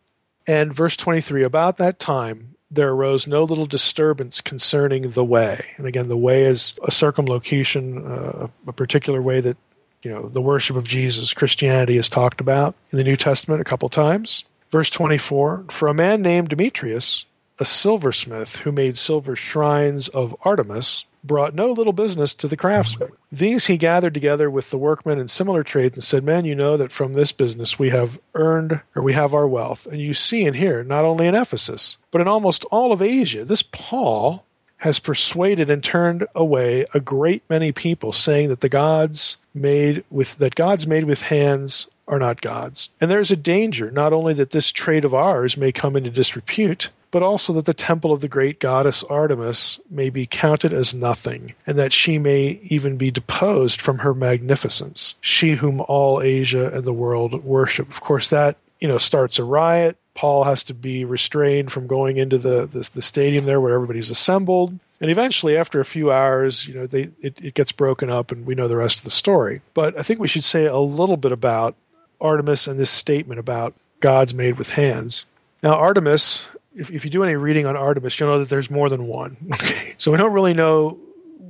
And verse 23, about that time there arose no little disturbance concerning the way. And again, the way is a circumlocution, a particular way that the worship of Jesus, Christianity, is talked about in the New Testament a couple times. Verse 24, for a man named Demetrius, a silversmith who made silver shrines of Artemis, brought no little business to the craftsmen. These he gathered together with the workmen in similar trades and said, men, you know that from this business we have our wealth. And you see and hear, not only in Ephesus, but in almost all of Asia, this Paul has persuaded and turned away a great many people, saying that the gods made with hands are not gods. And there is a danger, not only that this trade of ours may come into disrepute, but also that the temple of the great goddess Artemis may be counted as nothing, and that she may even be deposed from her magnificence, she whom all Asia and the world worship. Of course, that starts a riot. Paul has to be restrained from going into the stadium there where everybody's assembled. And eventually, after a few hours, it gets broken up, and we know the rest of the story. But I think we should say a little bit about Artemis and this statement about gods made with hands. Now, Artemis, if you do any reading on Artemis, you'll know that there's more than one. Okay, so we don't really know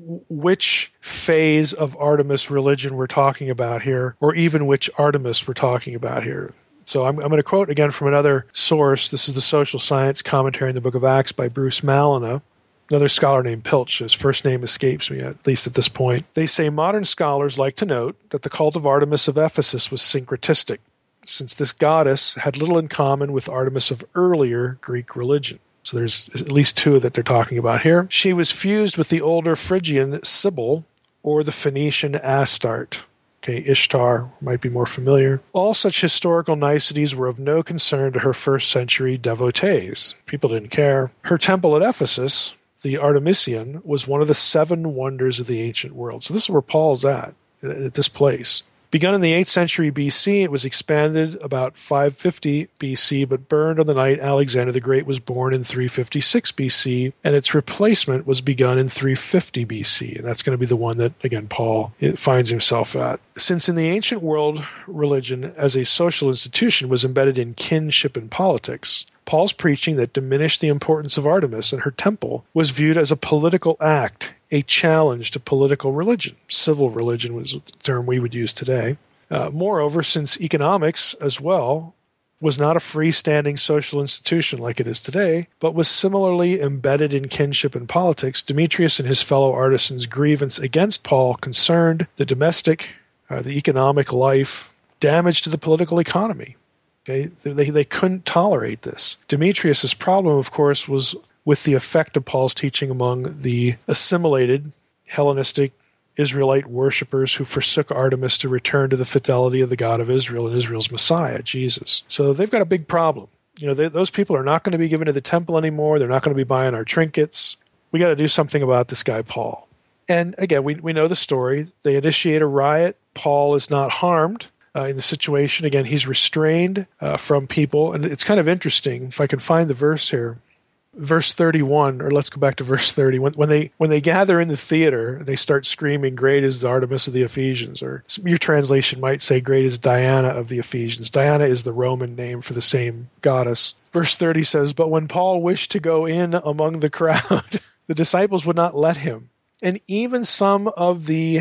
which phase of Artemis religion we're talking about here, or even which Artemis we're talking about here. So I'm going to quote again from another source. This is the Social Science Commentary in the Book of Acts by Bruce Malina. Another scholar named Pilch, his first name escapes me, at least at this point. They say modern scholars like to note that the cult of Artemis of Ephesus was syncretistic, since this goddess had little in common with Artemis of earlier Greek religion. So there's at least two that they're talking about here. She was fused with the older Phrygian Cybele or the Phoenician Astarte. Okay, Ishtar might be more familiar. All such historical niceties were of no concern to her first century devotees. People didn't care. Her temple at Ephesus, the Artemision, was one of the 7 wonders of the ancient world. So this is where Paul's at this place. Begun in the 8th century BC, it was expanded about 550 BC, but burned on the night Alexander the Great was born in 356 BC, and its replacement was begun in 350 BC, and that's going to be the one that, again, Paul finds himself at. Since in the ancient world, religion as a social institution was embedded in kinship and politics, Paul's preaching that diminished the importance of Artemis and her temple was viewed as a political act, a challenge to political religion. Civil religion was the term we would use today. Moreover, since economics as well was not a freestanding social institution like it is today, but was similarly embedded in kinship and politics, Demetrius and his fellow artisans' grievance against Paul concerned the domestic, the economic life, damage to the political economy. Okay? They couldn't tolerate this. Demetrius' problem, of course, was with the effect of Paul's teaching among the assimilated Hellenistic Israelite worshippers who forsook Artemis to return to the fidelity of the God of Israel and Israel's Messiah, Jesus. So they've got a big problem. Those people are not going to be given to the temple anymore. They're not going to be buying our trinkets. We got to do something about this guy, Paul. And again, we know the story. They initiate a riot. Paul is not harmed in the situation. Again, he's restrained from people. And it's kind of interesting, if I can find the verse here. Verse 31, or let's go back to verse 30. When they gather in the theater, they start screaming, "Great is the Artemis of the Ephesians," or your translation might say, "Great is Diana of the Ephesians." Diana is the Roman name for the same goddess. Verse 30 says, "But when Paul wished to go in among the crowd, the disciples would not let him. And even some of the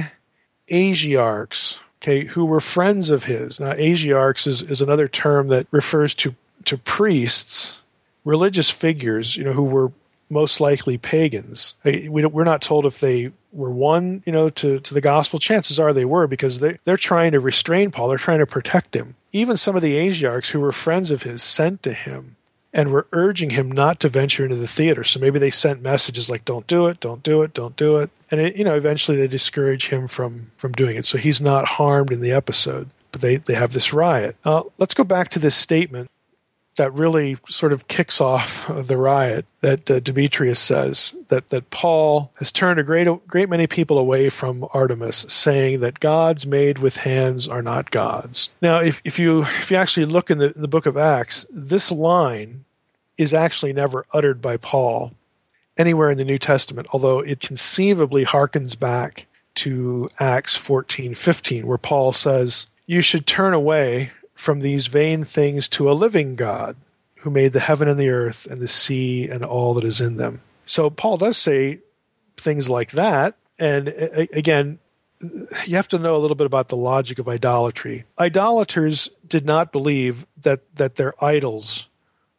Asiarchs, who were friends of his." Now, Asiarchs is another term that refers to priests, religious figures, who were most likely pagans. We're not told if they were won, to the gospel. Chances are they were, because they're trying to restrain Paul. They're trying to protect him. Even some of the Asiarchs who were friends of his sent to him and were urging him not to venture into the theater. So maybe they sent messages like, "Don't do it, don't do it, don't do it." And eventually they discourage him from doing it. So he's not harmed in the episode, but they have this riot. Let's go back to this statement that really sort of kicks off the riot that Demetrius says, that Paul has turned a great many people away from Artemis, saying that gods made with hands are not gods. Now, if you actually look in the book of Acts, this line is actually never uttered by Paul anywhere in the New Testament, although it conceivably harkens back to Acts 14:15, where Paul says, "You should turn away from these vain things to a living God, who made the heaven and the earth and the sea and all that is in them. So Paul does say things like that. And again, you have to know a little bit about the logic of idolatry. Idolaters did not believe that their idols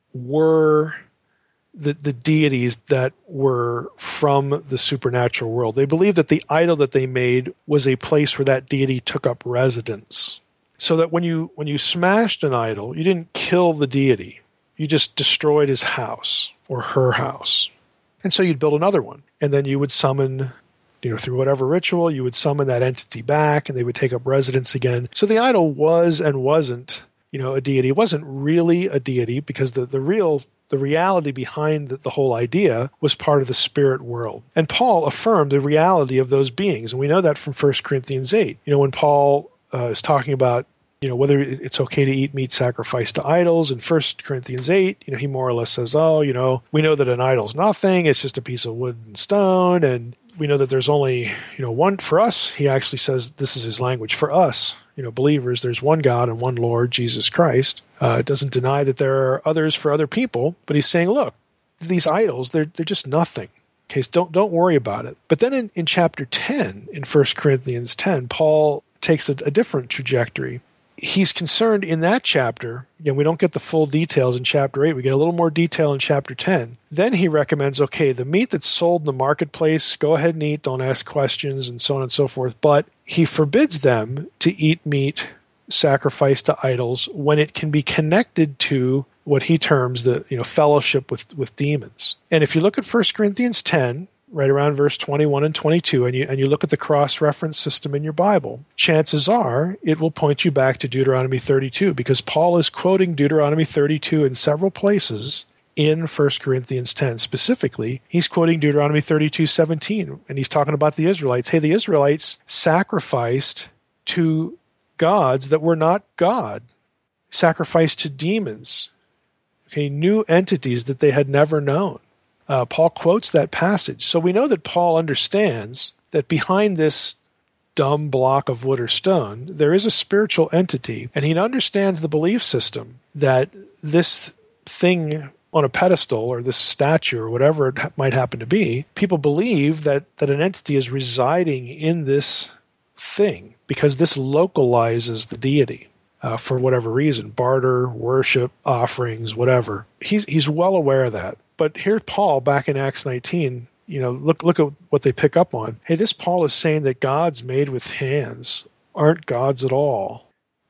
were the deities that were from the supernatural world. They believed that the idol that they made was a place where that deity took up residence. So that when you smashed an idol, you didn't kill the deity. You just destroyed his house or her house. And so you'd build another one. And then you would summon, through whatever ritual, you would summon that entity back and they would take up residence again. So the idol was and wasn't, a deity. It wasn't really a deity because the reality behind the whole idea was part of the spirit world. And Paul affirmed the reality of those beings. And we know that from 1 Corinthians 8. When Paul is talking about, whether it's okay to eat meat sacrificed to idols. In 1 Corinthians 8, he more or less says, we know that an idol's nothing. It's just a piece of wood and stone. And we know that there's only, one for us. He actually says, this is his language, for us, believers, there's one God and one Lord, Jesus Christ. It doesn't deny that there are others for other people, but he's saying, look, these idols, they're just nothing. Okay, so don't worry about it. But then in chapter 10, in 1 Corinthians 10, Paul takes a different trajectory. He's concerned in that chapter, again, we don't get the full details in chapter 8, we get a little more detail in chapter 10. Then he recommends, okay, the meat that's sold in the marketplace, go ahead and eat, don't ask questions, and so on and so forth. But he forbids them to eat meat sacrificed to idols when it can be connected to what he terms the fellowship with demons. And if you look at 1 Corinthians 10, right around verse 21 and 22, and you look at the cross-reference system in your Bible, chances are it will point you back to Deuteronomy 32, because Paul is quoting Deuteronomy 32 in several places in 1 Corinthians 10. Specifically, he's quoting Deuteronomy 32:17, and he's talking about the Israelites. Hey, the Israelites sacrificed to gods that were not God, sacrificed to demons, okay, new entities that they had never known. Paul quotes that passage. So we know that Paul understands that behind this dumb block of wood or stone, there is a spiritual entity, and he understands the belief system that this thing on a pedestal or this statue or whatever it might happen to be, people believe that an entity is residing in this thing because this localizes the deity. For whatever reason, barter, worship, offerings, whatever. He's well aware of that. But here Paul, back in Acts 19, look at what they pick up on. Hey, this Paul is saying that gods made with hands aren't gods at all.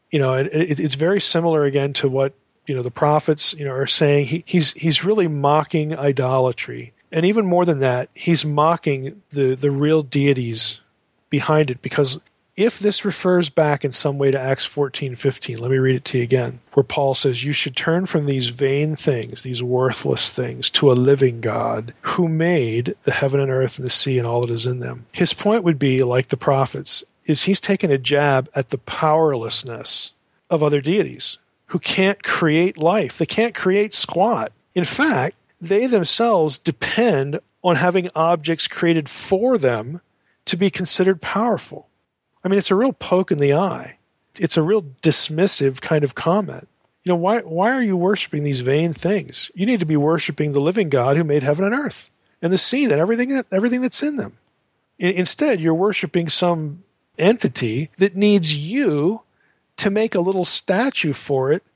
It's very similar again to what the prophets are saying. He's really mocking idolatry, and even more than that, he's mocking the real deities behind it, because if this refers back in some way to Acts 14:15, let me read it to you again, where Paul says, you should turn from these vain things, these worthless things, to a living God who made the heaven and earth and the sea and all that is in them. His point would be, like the prophets, is he's taking a jab at the powerlessness of other deities who can't create life. They can't create squat. In fact, they themselves depend on having objects created for them to be considered powerful. I mean, it's a real poke in the eye. It's a real dismissive kind of comment. Why are you worshiping these vain things? You need to be worshiping the living God who made heaven and earth and the sea and everything that's in them. Instead, you're worshiping some entity that needs you to make a little statue for it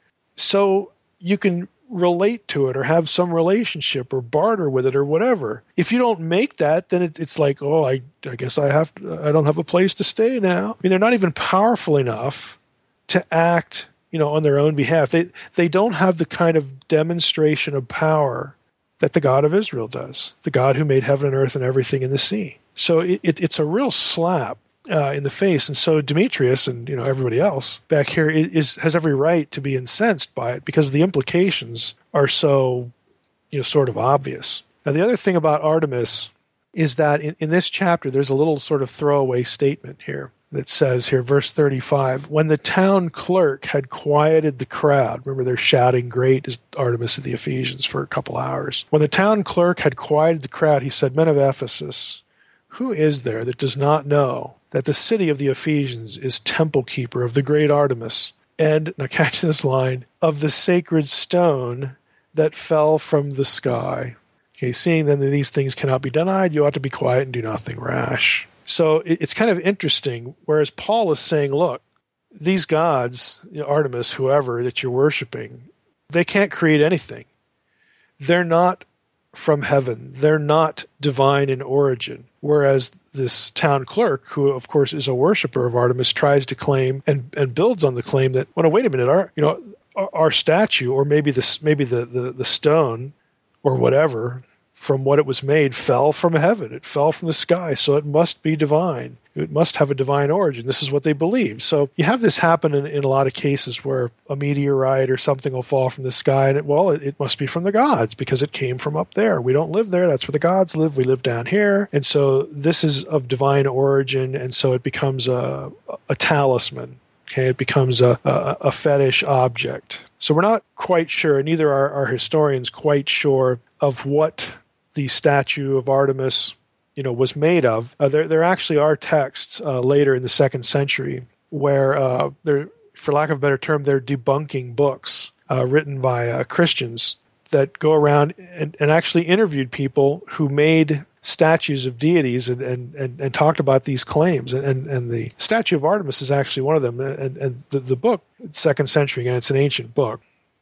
so you can relate to it or have some relationship or barter with it or whatever. If you don't make that, then it's like, oh, I guess I don't have a place to stay now. I mean, they're not even powerful enough to act, on their own behalf. They don't have the kind of demonstration of power that the God of Israel does, the God who made heaven and earth and everything in the sea. So it's a real slap in the face. And so Demetrius and everybody else back here has every right to be incensed by it, because the implications are so sort of obvious. Now, the other thing about Artemis is that in this chapter there's a little sort of throwaway statement here that says here, verse 35, when the town clerk had quieted the crowd, remember they're shouting, great is Artemis of the Ephesians, for a couple hours. When the town clerk had quieted the crowd, he said, men of Ephesus, who is there that does not know that the city of the Ephesians is temple keeper of the great Artemis, and, now catch this line, of the sacred stone that fell from the sky. Okay, seeing then that these things cannot be denied, you ought to be quiet and do nothing rash. So it's kind of interesting, whereas Paul is saying, look, these gods, Artemis, whoever that you're worshiping, they can't create anything. They're not from heaven. They're not divine in origin. Whereas this town clerk, who of course is a worshiper of Artemis, tries to claim and builds on the claim that, well, wait a minute, our statue, or maybe the stone or whatever, from what it was made, fell from heaven. It fell from the sky, so it must be divine. It must have a divine origin. This is what they believe. So you have this happen in a lot of cases where a meteorite or something will fall from the sky, and it must be from the gods because it came from up there. We don't live there. That's where the gods live. We live down here. And so this is of divine origin, and so it becomes a talisman. Okay, it becomes a fetish object. So we're not quite sure, and neither are our historians quite sure of what the statue of Artemis, was made of. There actually are texts later in the 2nd century where they're, for lack of a better term, they're debunking books written by Christians that go around and actually interviewed people who made statues of deities and talked about these claims. And the statue of Artemis is actually one of them. And the book, 2nd century, and it's an ancient book,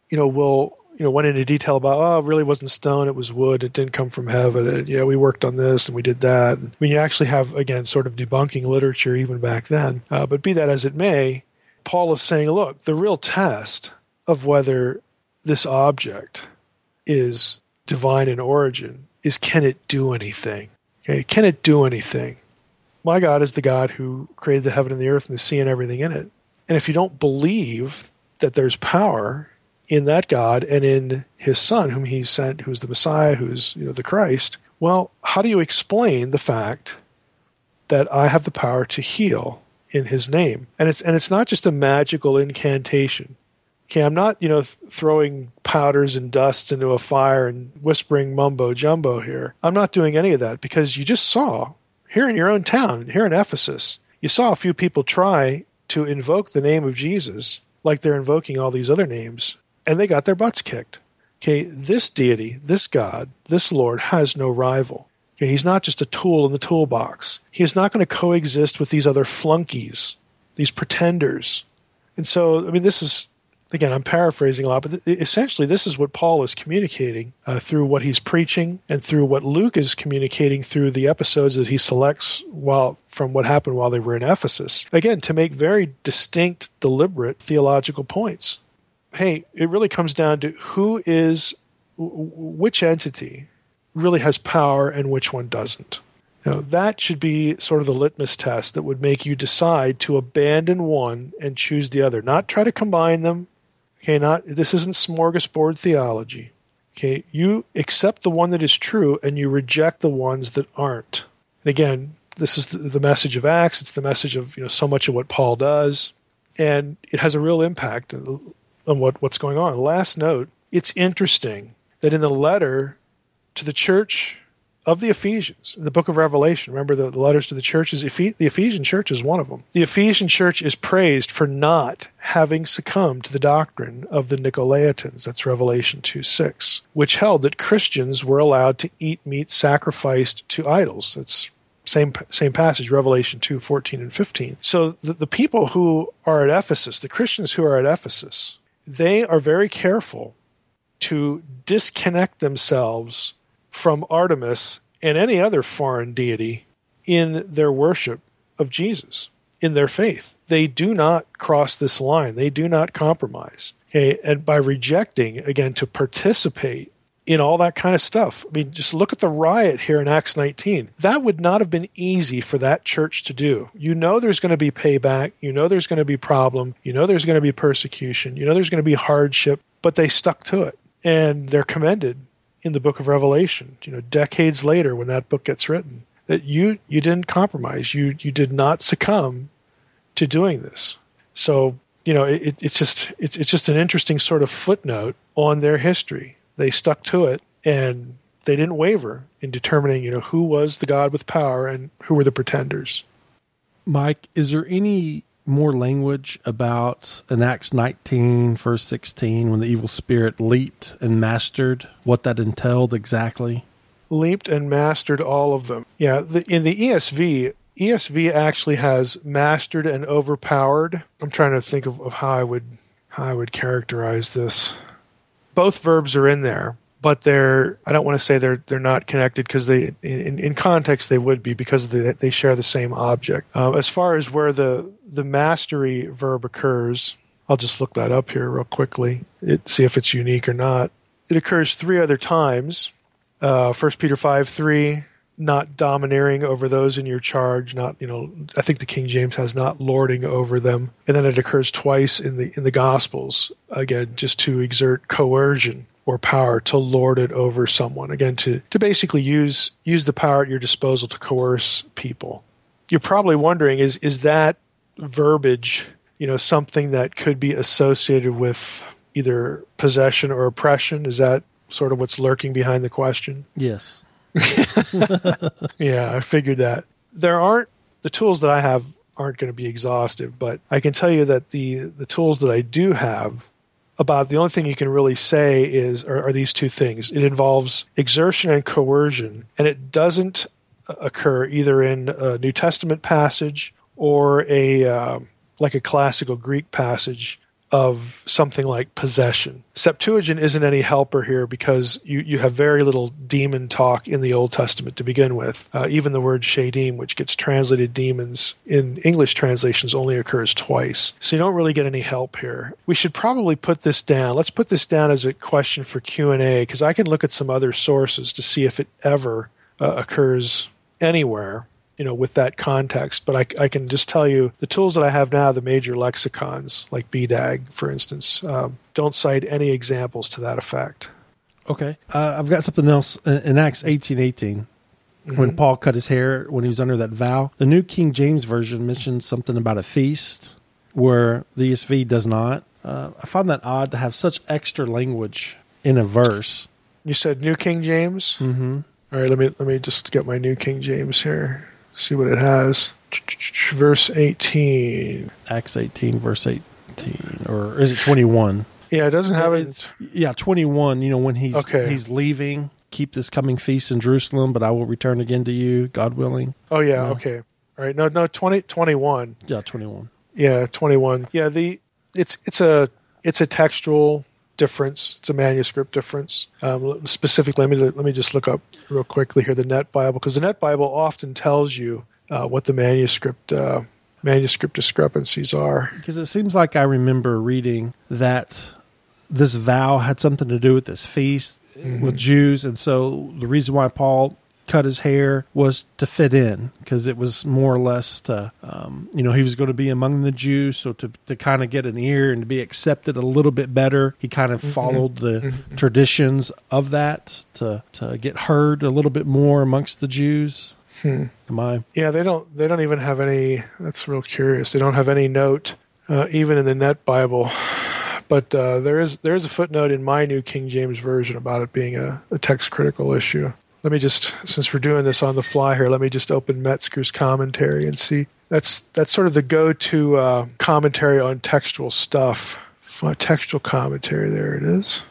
went into detail about, it really wasn't stone, it was wood, it didn't come from heaven, and, we worked on this and we did that. And, you actually have, again, sort of debunking literature even back then. But be that as it may, Paul is saying, look, the real test of whether this object is divine in origin is, can it do anything? Okay, can it do anything? My God is the God who created the heaven and the earth and the sea and everything in it. And if you don't believe that there's power in that God and in his Son, whom he sent, who's the Messiah, who's the Christ, well, how do you explain the fact that I have the power to heal in his name? And it's not just a magical incantation. Okay, I'm not throwing powders and dusts into a fire and whispering mumbo jumbo here. I'm not doing any of that, because you just saw here in your own town, here in Ephesus, you saw a few people try to invoke the name of Jesus like they're invoking all these other names, and they got their butts kicked. Okay, this deity, this God, this Lord has no rival. Okay, he's not just a tool in the toolbox. He is not going to coexist with these other flunkies, these pretenders. And so, this is, again, I'm paraphrasing a lot, but essentially this is what Paul is communicating through what he's preaching and through what Luke is communicating through the episodes that he selects from what happened while they were in Ephesus. Again, to make very distinct, deliberate theological points. Hey, it really comes down to which entity really has power and which one doesn't. That should be sort of the litmus test that would make you decide to abandon one and choose the other. Not try to combine them. Okay, this isn't smorgasbord theology. Okay, you accept the one that is true and you reject the ones that aren't. And again, this is the message of Acts. It's the message of so much of what Paul does, and it has a real impact on what's going on. Last note, it's interesting that in the letter to the church of the Ephesians, in the book of Revelation, remember the letters to the churches, the Ephesian church is one of them. The Ephesian church is praised for not having succumbed to the doctrine of the Nicolaitans, that's Revelation 2:6, which held that Christians were allowed to eat meat sacrificed to idols. That's same passage, Revelation 2:14 and 15. So the people who are at Ephesus, the Christians who are at Ephesus, they are very careful to disconnect themselves from Artemis and any other foreign deity in their worship of Jesus, in their faith. They do not cross this line. They do not compromise. Okay, and by rejecting, again, to participate in all that kind of stuff. Just look at the riot here in Acts 19. That would not have been easy for that church to do. There's going to be payback. There's going to be problem. There's going to be persecution. There's going to be hardship. But they stuck to it. And they're commended in the book of Revelation, decades later when that book gets written, that you didn't compromise. You did not succumb to doing this. So, it's just an interesting sort of footnote on their history. They stuck to it, and they didn't waver in determining, who was the God with power and who were the pretenders. Mike, is there any more language about in Acts 19, verse 16, when the evil spirit leaped and mastered, what that entailed exactly? Leaped and mastered all of them. Yeah, in the ESV actually has mastered and overpowered. I'm trying to think of how I would characterize this. Both verbs are in there, but I don't want to say they're not connected, because they in context they would be, because they share the same object. As far as where the mastery verb occurs, I'll just look that up here real quickly, see if it's unique or not. It occurs 3 other times. 1 Peter 5:3, not domineering over those in your charge, not, I think the King James has not lording over them. And then it occurs twice in the Gospels, again, just to exert coercion or power, to lord it over someone. Again, to basically use the power at your disposal to coerce people. You're probably wondering, is that verbiage, something that could be associated with either possession or oppression? Is that sort of what's lurking behind the question? Yes. Yeah, I figured that. The tools that I have aren't going to be exhaustive, but I can tell you that the tools that I do have, about the only thing you can really say are these 2 things. It involves exertion and coercion, and it doesn't occur either in a New Testament passage or like a classical Greek passage of something like possession. Septuagint isn't any helper here, because you have very little demon talk in the Old Testament to begin with. Even the word shadim, which gets translated demons in English translations, only occurs twice. So you don't really get any help here. We should probably put this down. Let's put this down as a question for Q&A, because I can look at some other sources to see if it ever occurs anywhere, with that context. But I can just tell you, the tools that I have now, the major lexicons, like BDAG, for instance, don't cite any examples to that effect. Okay. I've got something else. In Acts 18:18, when Paul cut his hair, when he was under that vow, the New King James Version mentions something about a feast, where the ESV does not. I find that odd to have such extra language in a verse. You said New King James? Mm-hmm. All right, let me just get my New King James here. See what it has. Verse 18. Acts 18, verse 18. Or is it 21? Yeah, it doesn't have it. Yeah, 21. When he's leaving, keep this coming feast in Jerusalem, but I will return again to you, God willing. Oh, yeah, okay. All right, no, 21. Yeah, 21. Yeah, 21. Yeah, it's a textual difference. It's a manuscript difference. Specifically, let me just look up real quickly here the Net Bible, because the Net Bible often tells you what the manuscript discrepancies are. Because it seems like I remember reading that this vow had something to do with this feast with Jews, and so the reason why Paul cut his hair was to fit in, because it was more or less to, he was going to be among the Jews, so to kind of get an ear and to be accepted a little bit better, he kind of followed the traditions of that to get heard a little bit more amongst the Jews. Am I? Yeah, they don't even have any. That's real curious. They don't have any note, even in the Net Bible. But there is a footnote in my New King James Version about it being a text critical issue. Let me just, since we're doing this on the fly here, let me just open Metzger's commentary and see. That's sort of the go-to commentary on textual stuff. Textual commentary, there it is.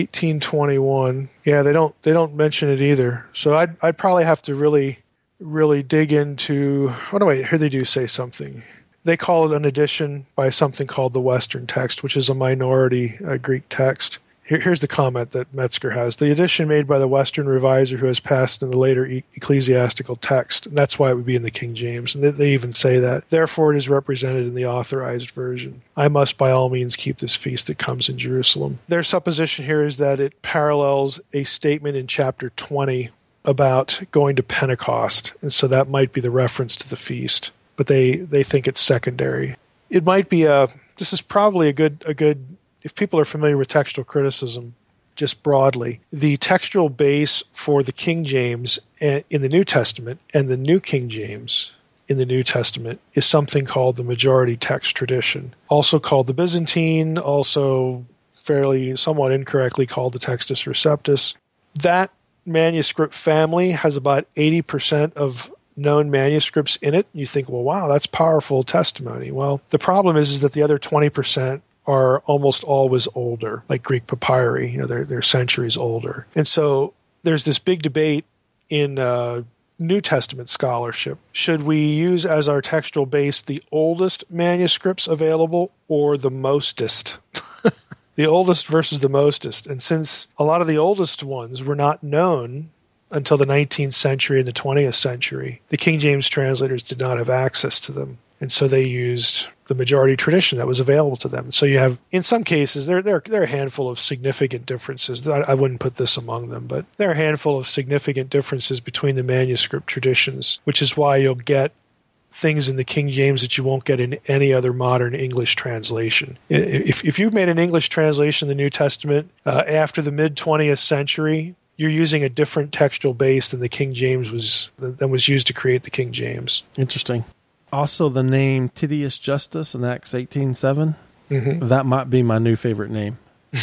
1821. Yeah, they don't mention it either. So I'd probably have to really dig into. Oh no, wait, here they do say something. They call it an addition by something called the Western text, which is a minority Greek text. Here's the comment that Metzger has. The addition made by the Western reviser who has passed in the later ecclesiastical text. And that's why it would be in the King James. And they even say that. Therefore, it is represented in the authorized version. I must by all means keep this feast that comes in Jerusalem. Their supposition here is that it parallels a statement in chapter 20 about going to Pentecost. And so that might be the reference to the feast. But they think it's secondary. It might be this is probably a good if people are familiar with textual criticism, just broadly, the textual base for the King James in the New Testament and the New King James in the New Testament is something called the majority text tradition, also called the Byzantine, also somewhat incorrectly called the Textus Receptus. That manuscript family has about 80% of known manuscripts in it. You think, well, wow, that's powerful testimony. Well, the problem is that the other 20% are almost always older, like Greek papyri. They're centuries older. And so there's this big debate in New Testament scholarship. Should we use as our textual base the oldest manuscripts available or the mostest? The oldest versus the mostest. And since a lot of the oldest ones were not known until the 19th century and the 20th century, the King James translators did not have access to them. And so they used the majority tradition that was available to them. So you have, in some cases, there are a handful of significant differences. I wouldn't put this among them, but there are a handful of significant differences between the manuscript traditions, which is why you'll get things in the King James that you won't get in any other modern English translation. If you've made an English translation of the New Testament after the mid-20th century, you're using a different textual base than the King James was used to create the King James. Interesting. Also, the name Titius Justus in Acts 18:7. That might be my new favorite name.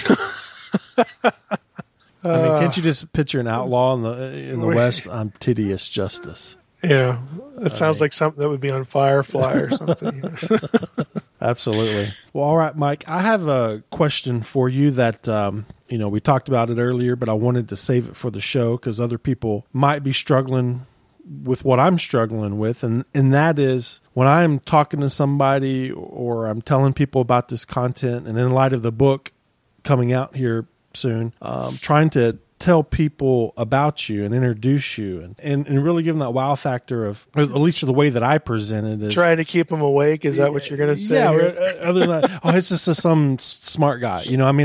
Can't you just picture an outlaw in the West? I'm Titius Justus. Yeah, that sounds like something that would be on Firefly or something. Absolutely. Well, all right, Mike, I have a question for you that, we talked about it earlier, but I wanted to save it for the show because other people might be struggling with what I'm struggling with. And that is when I'm talking to somebody or I'm telling people about this content, and in light of the book coming out here soon, trying to tell people about you and introduce you and really give them that wow factor of, at least the way that I present it. Trying to keep them awake. Is that what you're going to say? Yeah. Other than that, it's just some smart guy.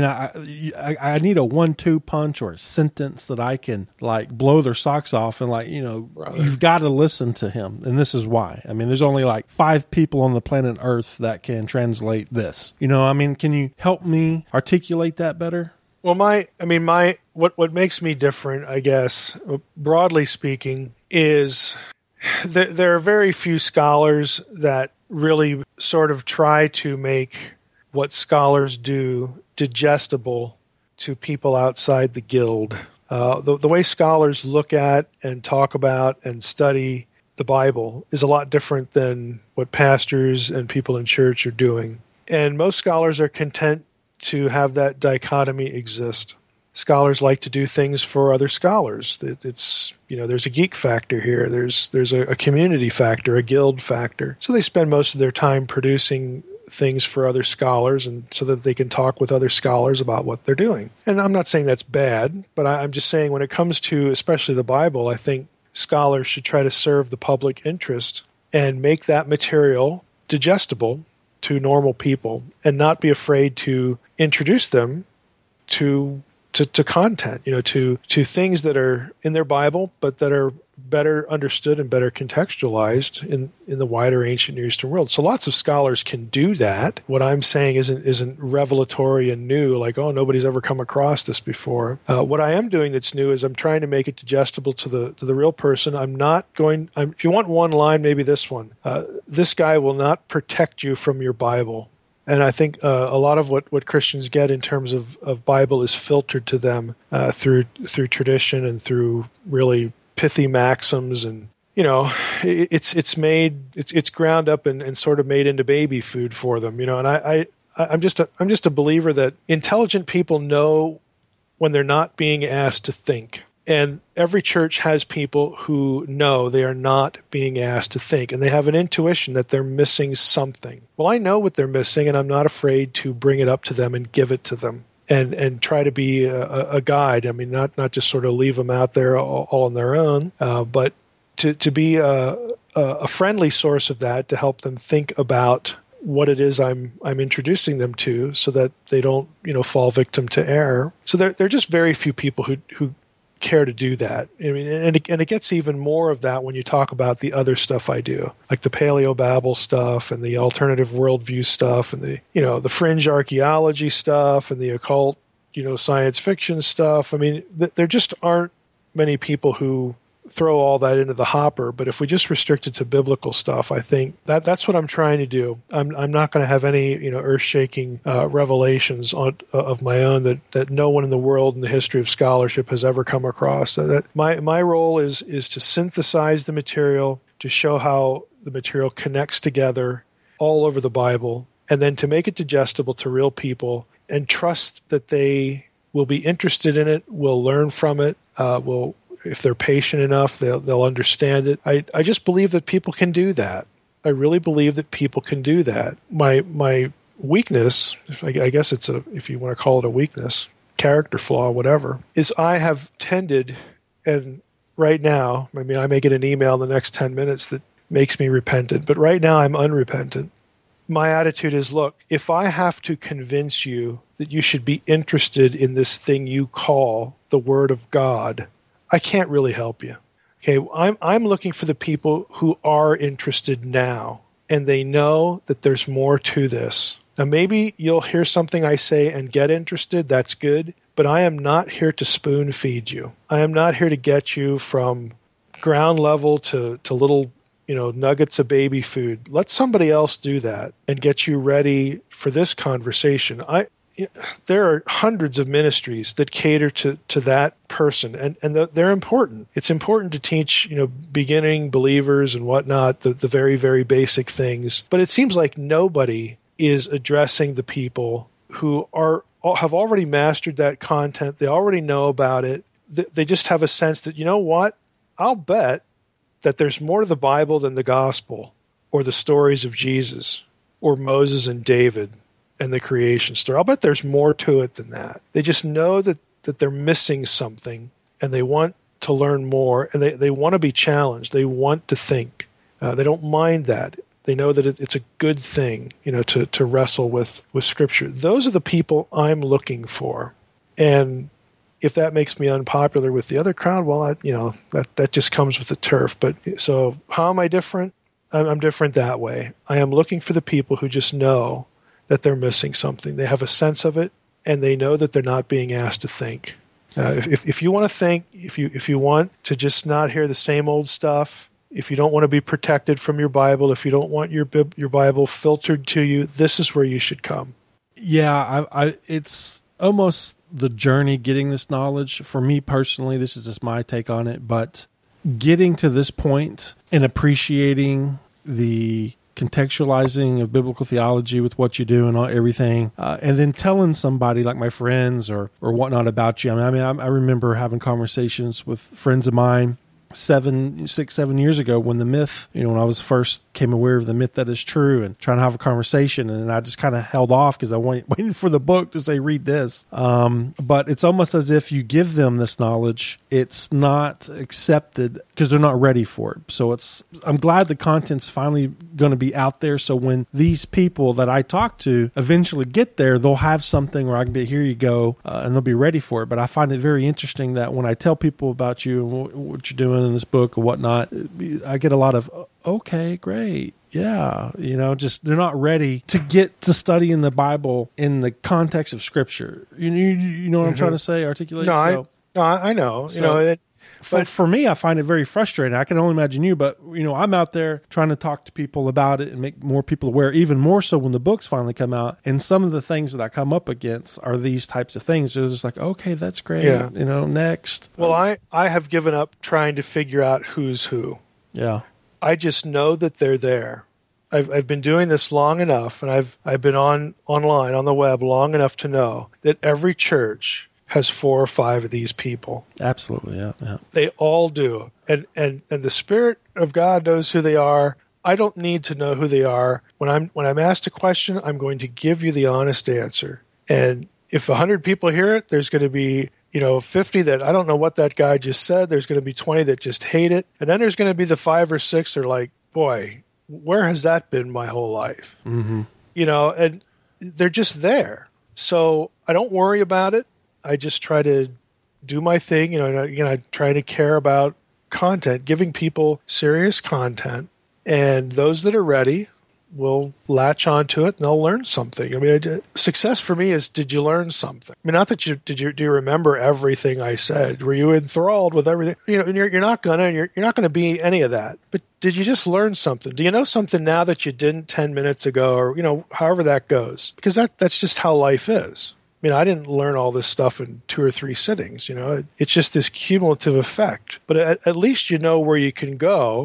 I need a 1-2 punch or a sentence that I can like blow their socks off and you've got to listen to him. And this is why. There's only like 5 people on the planet Earth that can translate this. Can you help me articulate that better? Well, what makes me different, I guess, broadly speaking, is there are very few scholars that really sort of try to make what scholars do digestible to people outside the guild. The way scholars look at and talk about and study the Bible is a lot different than what pastors and people in church are doing. And most scholars are content to have that dichotomy exist. Scholars like to do things for other scholars. It's there's a geek factor here. There's a community factor, a guild factor. So they spend most of their time producing things for other scholars, and so that they can talk with other scholars about what they're doing. And I'm not saying that's bad, but I'm just saying when it comes to especially the Bible, I think scholars should try to serve the public interest and make that material digestible to normal people and not be afraid to introduce them to content, to things that are in their Bible, but that are better understood and better contextualized in the wider ancient Near Eastern world. So lots of scholars can do that. What I'm saying isn't revelatory and new, like, oh, nobody's ever come across this before. What I am doing that's new is I'm trying to make it digestible to the real person. If you want one line, maybe this one. This guy will not protect you from your Bible. And I think a lot of what Christians get in terms of Bible is filtered to them through tradition and through really pithy maxims, and it's ground up and sort of made into baby food for them. And I'm just a believer that intelligent people know when they're not being asked to think. And every church has people who know they are not being asked to think, and they have an intuition that they're missing something. Well, I know what they're missing, and I'm not afraid to bring it up to them and give it to them and try to be a guide. Not just sort of leave them out there all on their own, but to be a friendly source of that, to help them think about what it is I'm introducing them to, so that they don't fall victim to error. So there are just very few people who care to do that. And it gets even more of that when you talk about the other stuff I do, like the Paleobabble stuff and the alternative worldview stuff and the fringe archaeology stuff and the occult, science fiction stuff. There just aren't many people who throw all that into the hopper. But if we just restrict it to biblical stuff, I think that's what I'm trying to do. I'm not going to have any earth-shaking revelations of my own that no one in the world in the history of scholarship has ever come across. That my role is to synthesize the material, to show how the material connects together all over the Bible, and then to make it digestible to real people and trust that they will be interested in it, will learn from it, will, if they're patient enough, they'll understand it. I just believe that people can do that. I really believe that people can do that. My weakness, I guess it's if you want to call it a weakness, character flaw, whatever, is I have tended, and right now, I mean, I may get an email in the next 10 minutes that makes me repentant, but right now I'm unrepentant. My attitude is, look, if I have to convince you that you should be interested in this thing you call the Word of God, I can't really help you. Okay, I'm looking for the people who are interested now, and they know that there's more to this. Now, maybe you'll hear something I say and get interested. That's good. But I am not here to spoon feed you. I am not here to get you from ground level to little, nuggets of baby food. Let somebody else do that and get you ready for this conversation. There are hundreds of ministries that cater to that person, and they're important. It's important to teach, beginning believers and whatnot, the very, very basic things. But it seems like nobody is addressing the people who have already mastered that content. They already know about it. They just have a sense that, you know what? I'll bet that there's more to the Bible than the gospel or the stories of Jesus or Moses and David and the creation story. I'll bet there's more to it than that. They just know that they're missing something, and they want to learn more, and they want to be challenged. They want to think. They don't mind that. They know that it's a good thing, to wrestle with Scripture. Those are the people I'm looking for. And if that makes me unpopular with the other crowd, well, that just comes with the turf. But so how am I different? I'm different that way. I am looking for the people who just know that they're missing something. They have a sense of it, and they know that they're not being asked to think. If you want to think, if you want to just not hear the same old stuff, if you don't want to be protected from your Bible, if you don't want your Bible filtered to you, this is where you should come. Yeah, it's almost the journey getting this knowledge. For me personally, this is just my take on it, but getting to this point and appreciating the contextualizing of biblical theology with what you do and everything, and then telling somebody like my friends or whatnot about you. I remember having conversations with friends of mine 7 years ago when the myth, when I was first came aware of the myth that is true, and trying to have a conversation, and I just kind of held off because I waited for the book to say, read this. But it's almost as if you give them this knowledge, it's not accepted because they're not ready for it. So I'm glad the content's finally going to be out there. So when these people that I talk to eventually get there, they'll have something where I can be, here you go, and they'll be ready for it. But I find it very interesting that when I tell people about you and what you're doing in this book or whatnot, I get a lot of, okay, great. Yeah. Just they're not ready to get to studying the Bible in the context of Scripture. You know what I'm trying to say, articulate? No, I know. But for me, I find it very frustrating. I can only imagine you, but I'm out there trying to talk to people about it and make more people aware, even more so when the books finally come out. And some of the things that I come up against are these types of things. They're just like, okay, that's great. Yeah. Next. Well, I have given up trying to figure out who's who. Yeah. I just know that they're there. I've been doing this long enough, and I've been online on the web long enough to know that every church has 4 or 5 of these people. Absolutely, yeah. They all do. And the Spirit of God knows who they are. I don't need to know who they are. When I'm asked a question, I'm going to give you the honest answer. And if 100 people hear it, there's going to be 50 that I don't know what that guy just said. There's going to be 20 that just hate it. And then there's going to be the 5 or 6 that are like, boy, where has that been my whole life? Mm-hmm. And they're just there. So I don't worry about it. I just try to do my thing. I try to care about content, giving people serious content. And those that are ready will latch onto it and they'll learn something. Success for me is, did you learn something? Not that do you remember everything I said? Were you enthralled with everything? You're not gonna be any of that. But did you just learn something? Do you know something now that you didn't 10 minutes ago, or however that goes? Because that's just how life is. I didn't learn all this stuff in 2 or 3 sittings. It's just this cumulative effect. But at least you know where you can go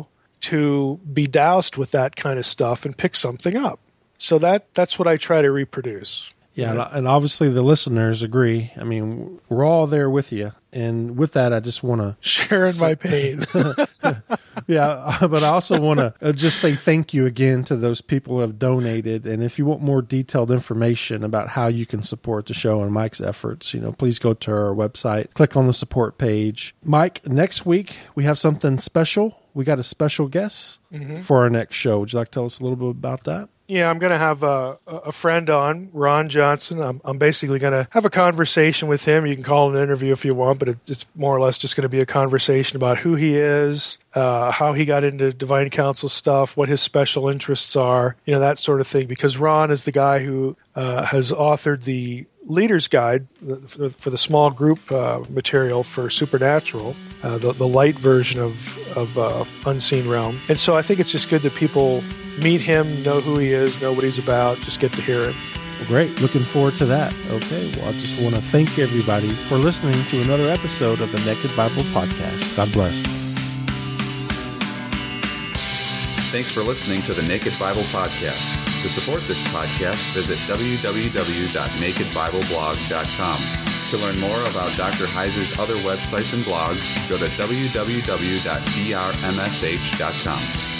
to be doused with that kind of stuff and pick something up. So that's what I try to reproduce. Yeah, and obviously the listeners agree. I mean, we're all there with you. And with that, I just want to... Sharing my pain. Yeah, but I also want to just say thank you again to those people who have donated. And if you want more detailed information about how you can support the show and Mike's efforts, please go to our website, click on the support page. Mike, next week we have something special. We got a special guest for our next show. Would you like to tell us a little bit about that? Yeah, I'm going to have a friend on, Ron Johnson. I'm basically going to have a conversation with him. You can call it an interview if you want, but it's more or less just going to be a conversation about who he is, how he got into Divine Council stuff, what his special interests are, that sort of thing. Because Ron is the guy who has authored the Leader's Guide for the small group material for Supernatural, the light version of Unseen Realm. And so I think it's just good that people meet him, know who he is, know what he's about, just get to hear him. Well, great. Looking forward to that. Okay, well, I just want to thank everybody for listening to another episode of the Naked Bible Podcast. God bless. Thanks for listening to the Naked Bible Podcast. To support this podcast, visit www.nakedbibleblog.com. To learn more about Dr. Heiser's other websites and blogs, go to www.drmsh.com.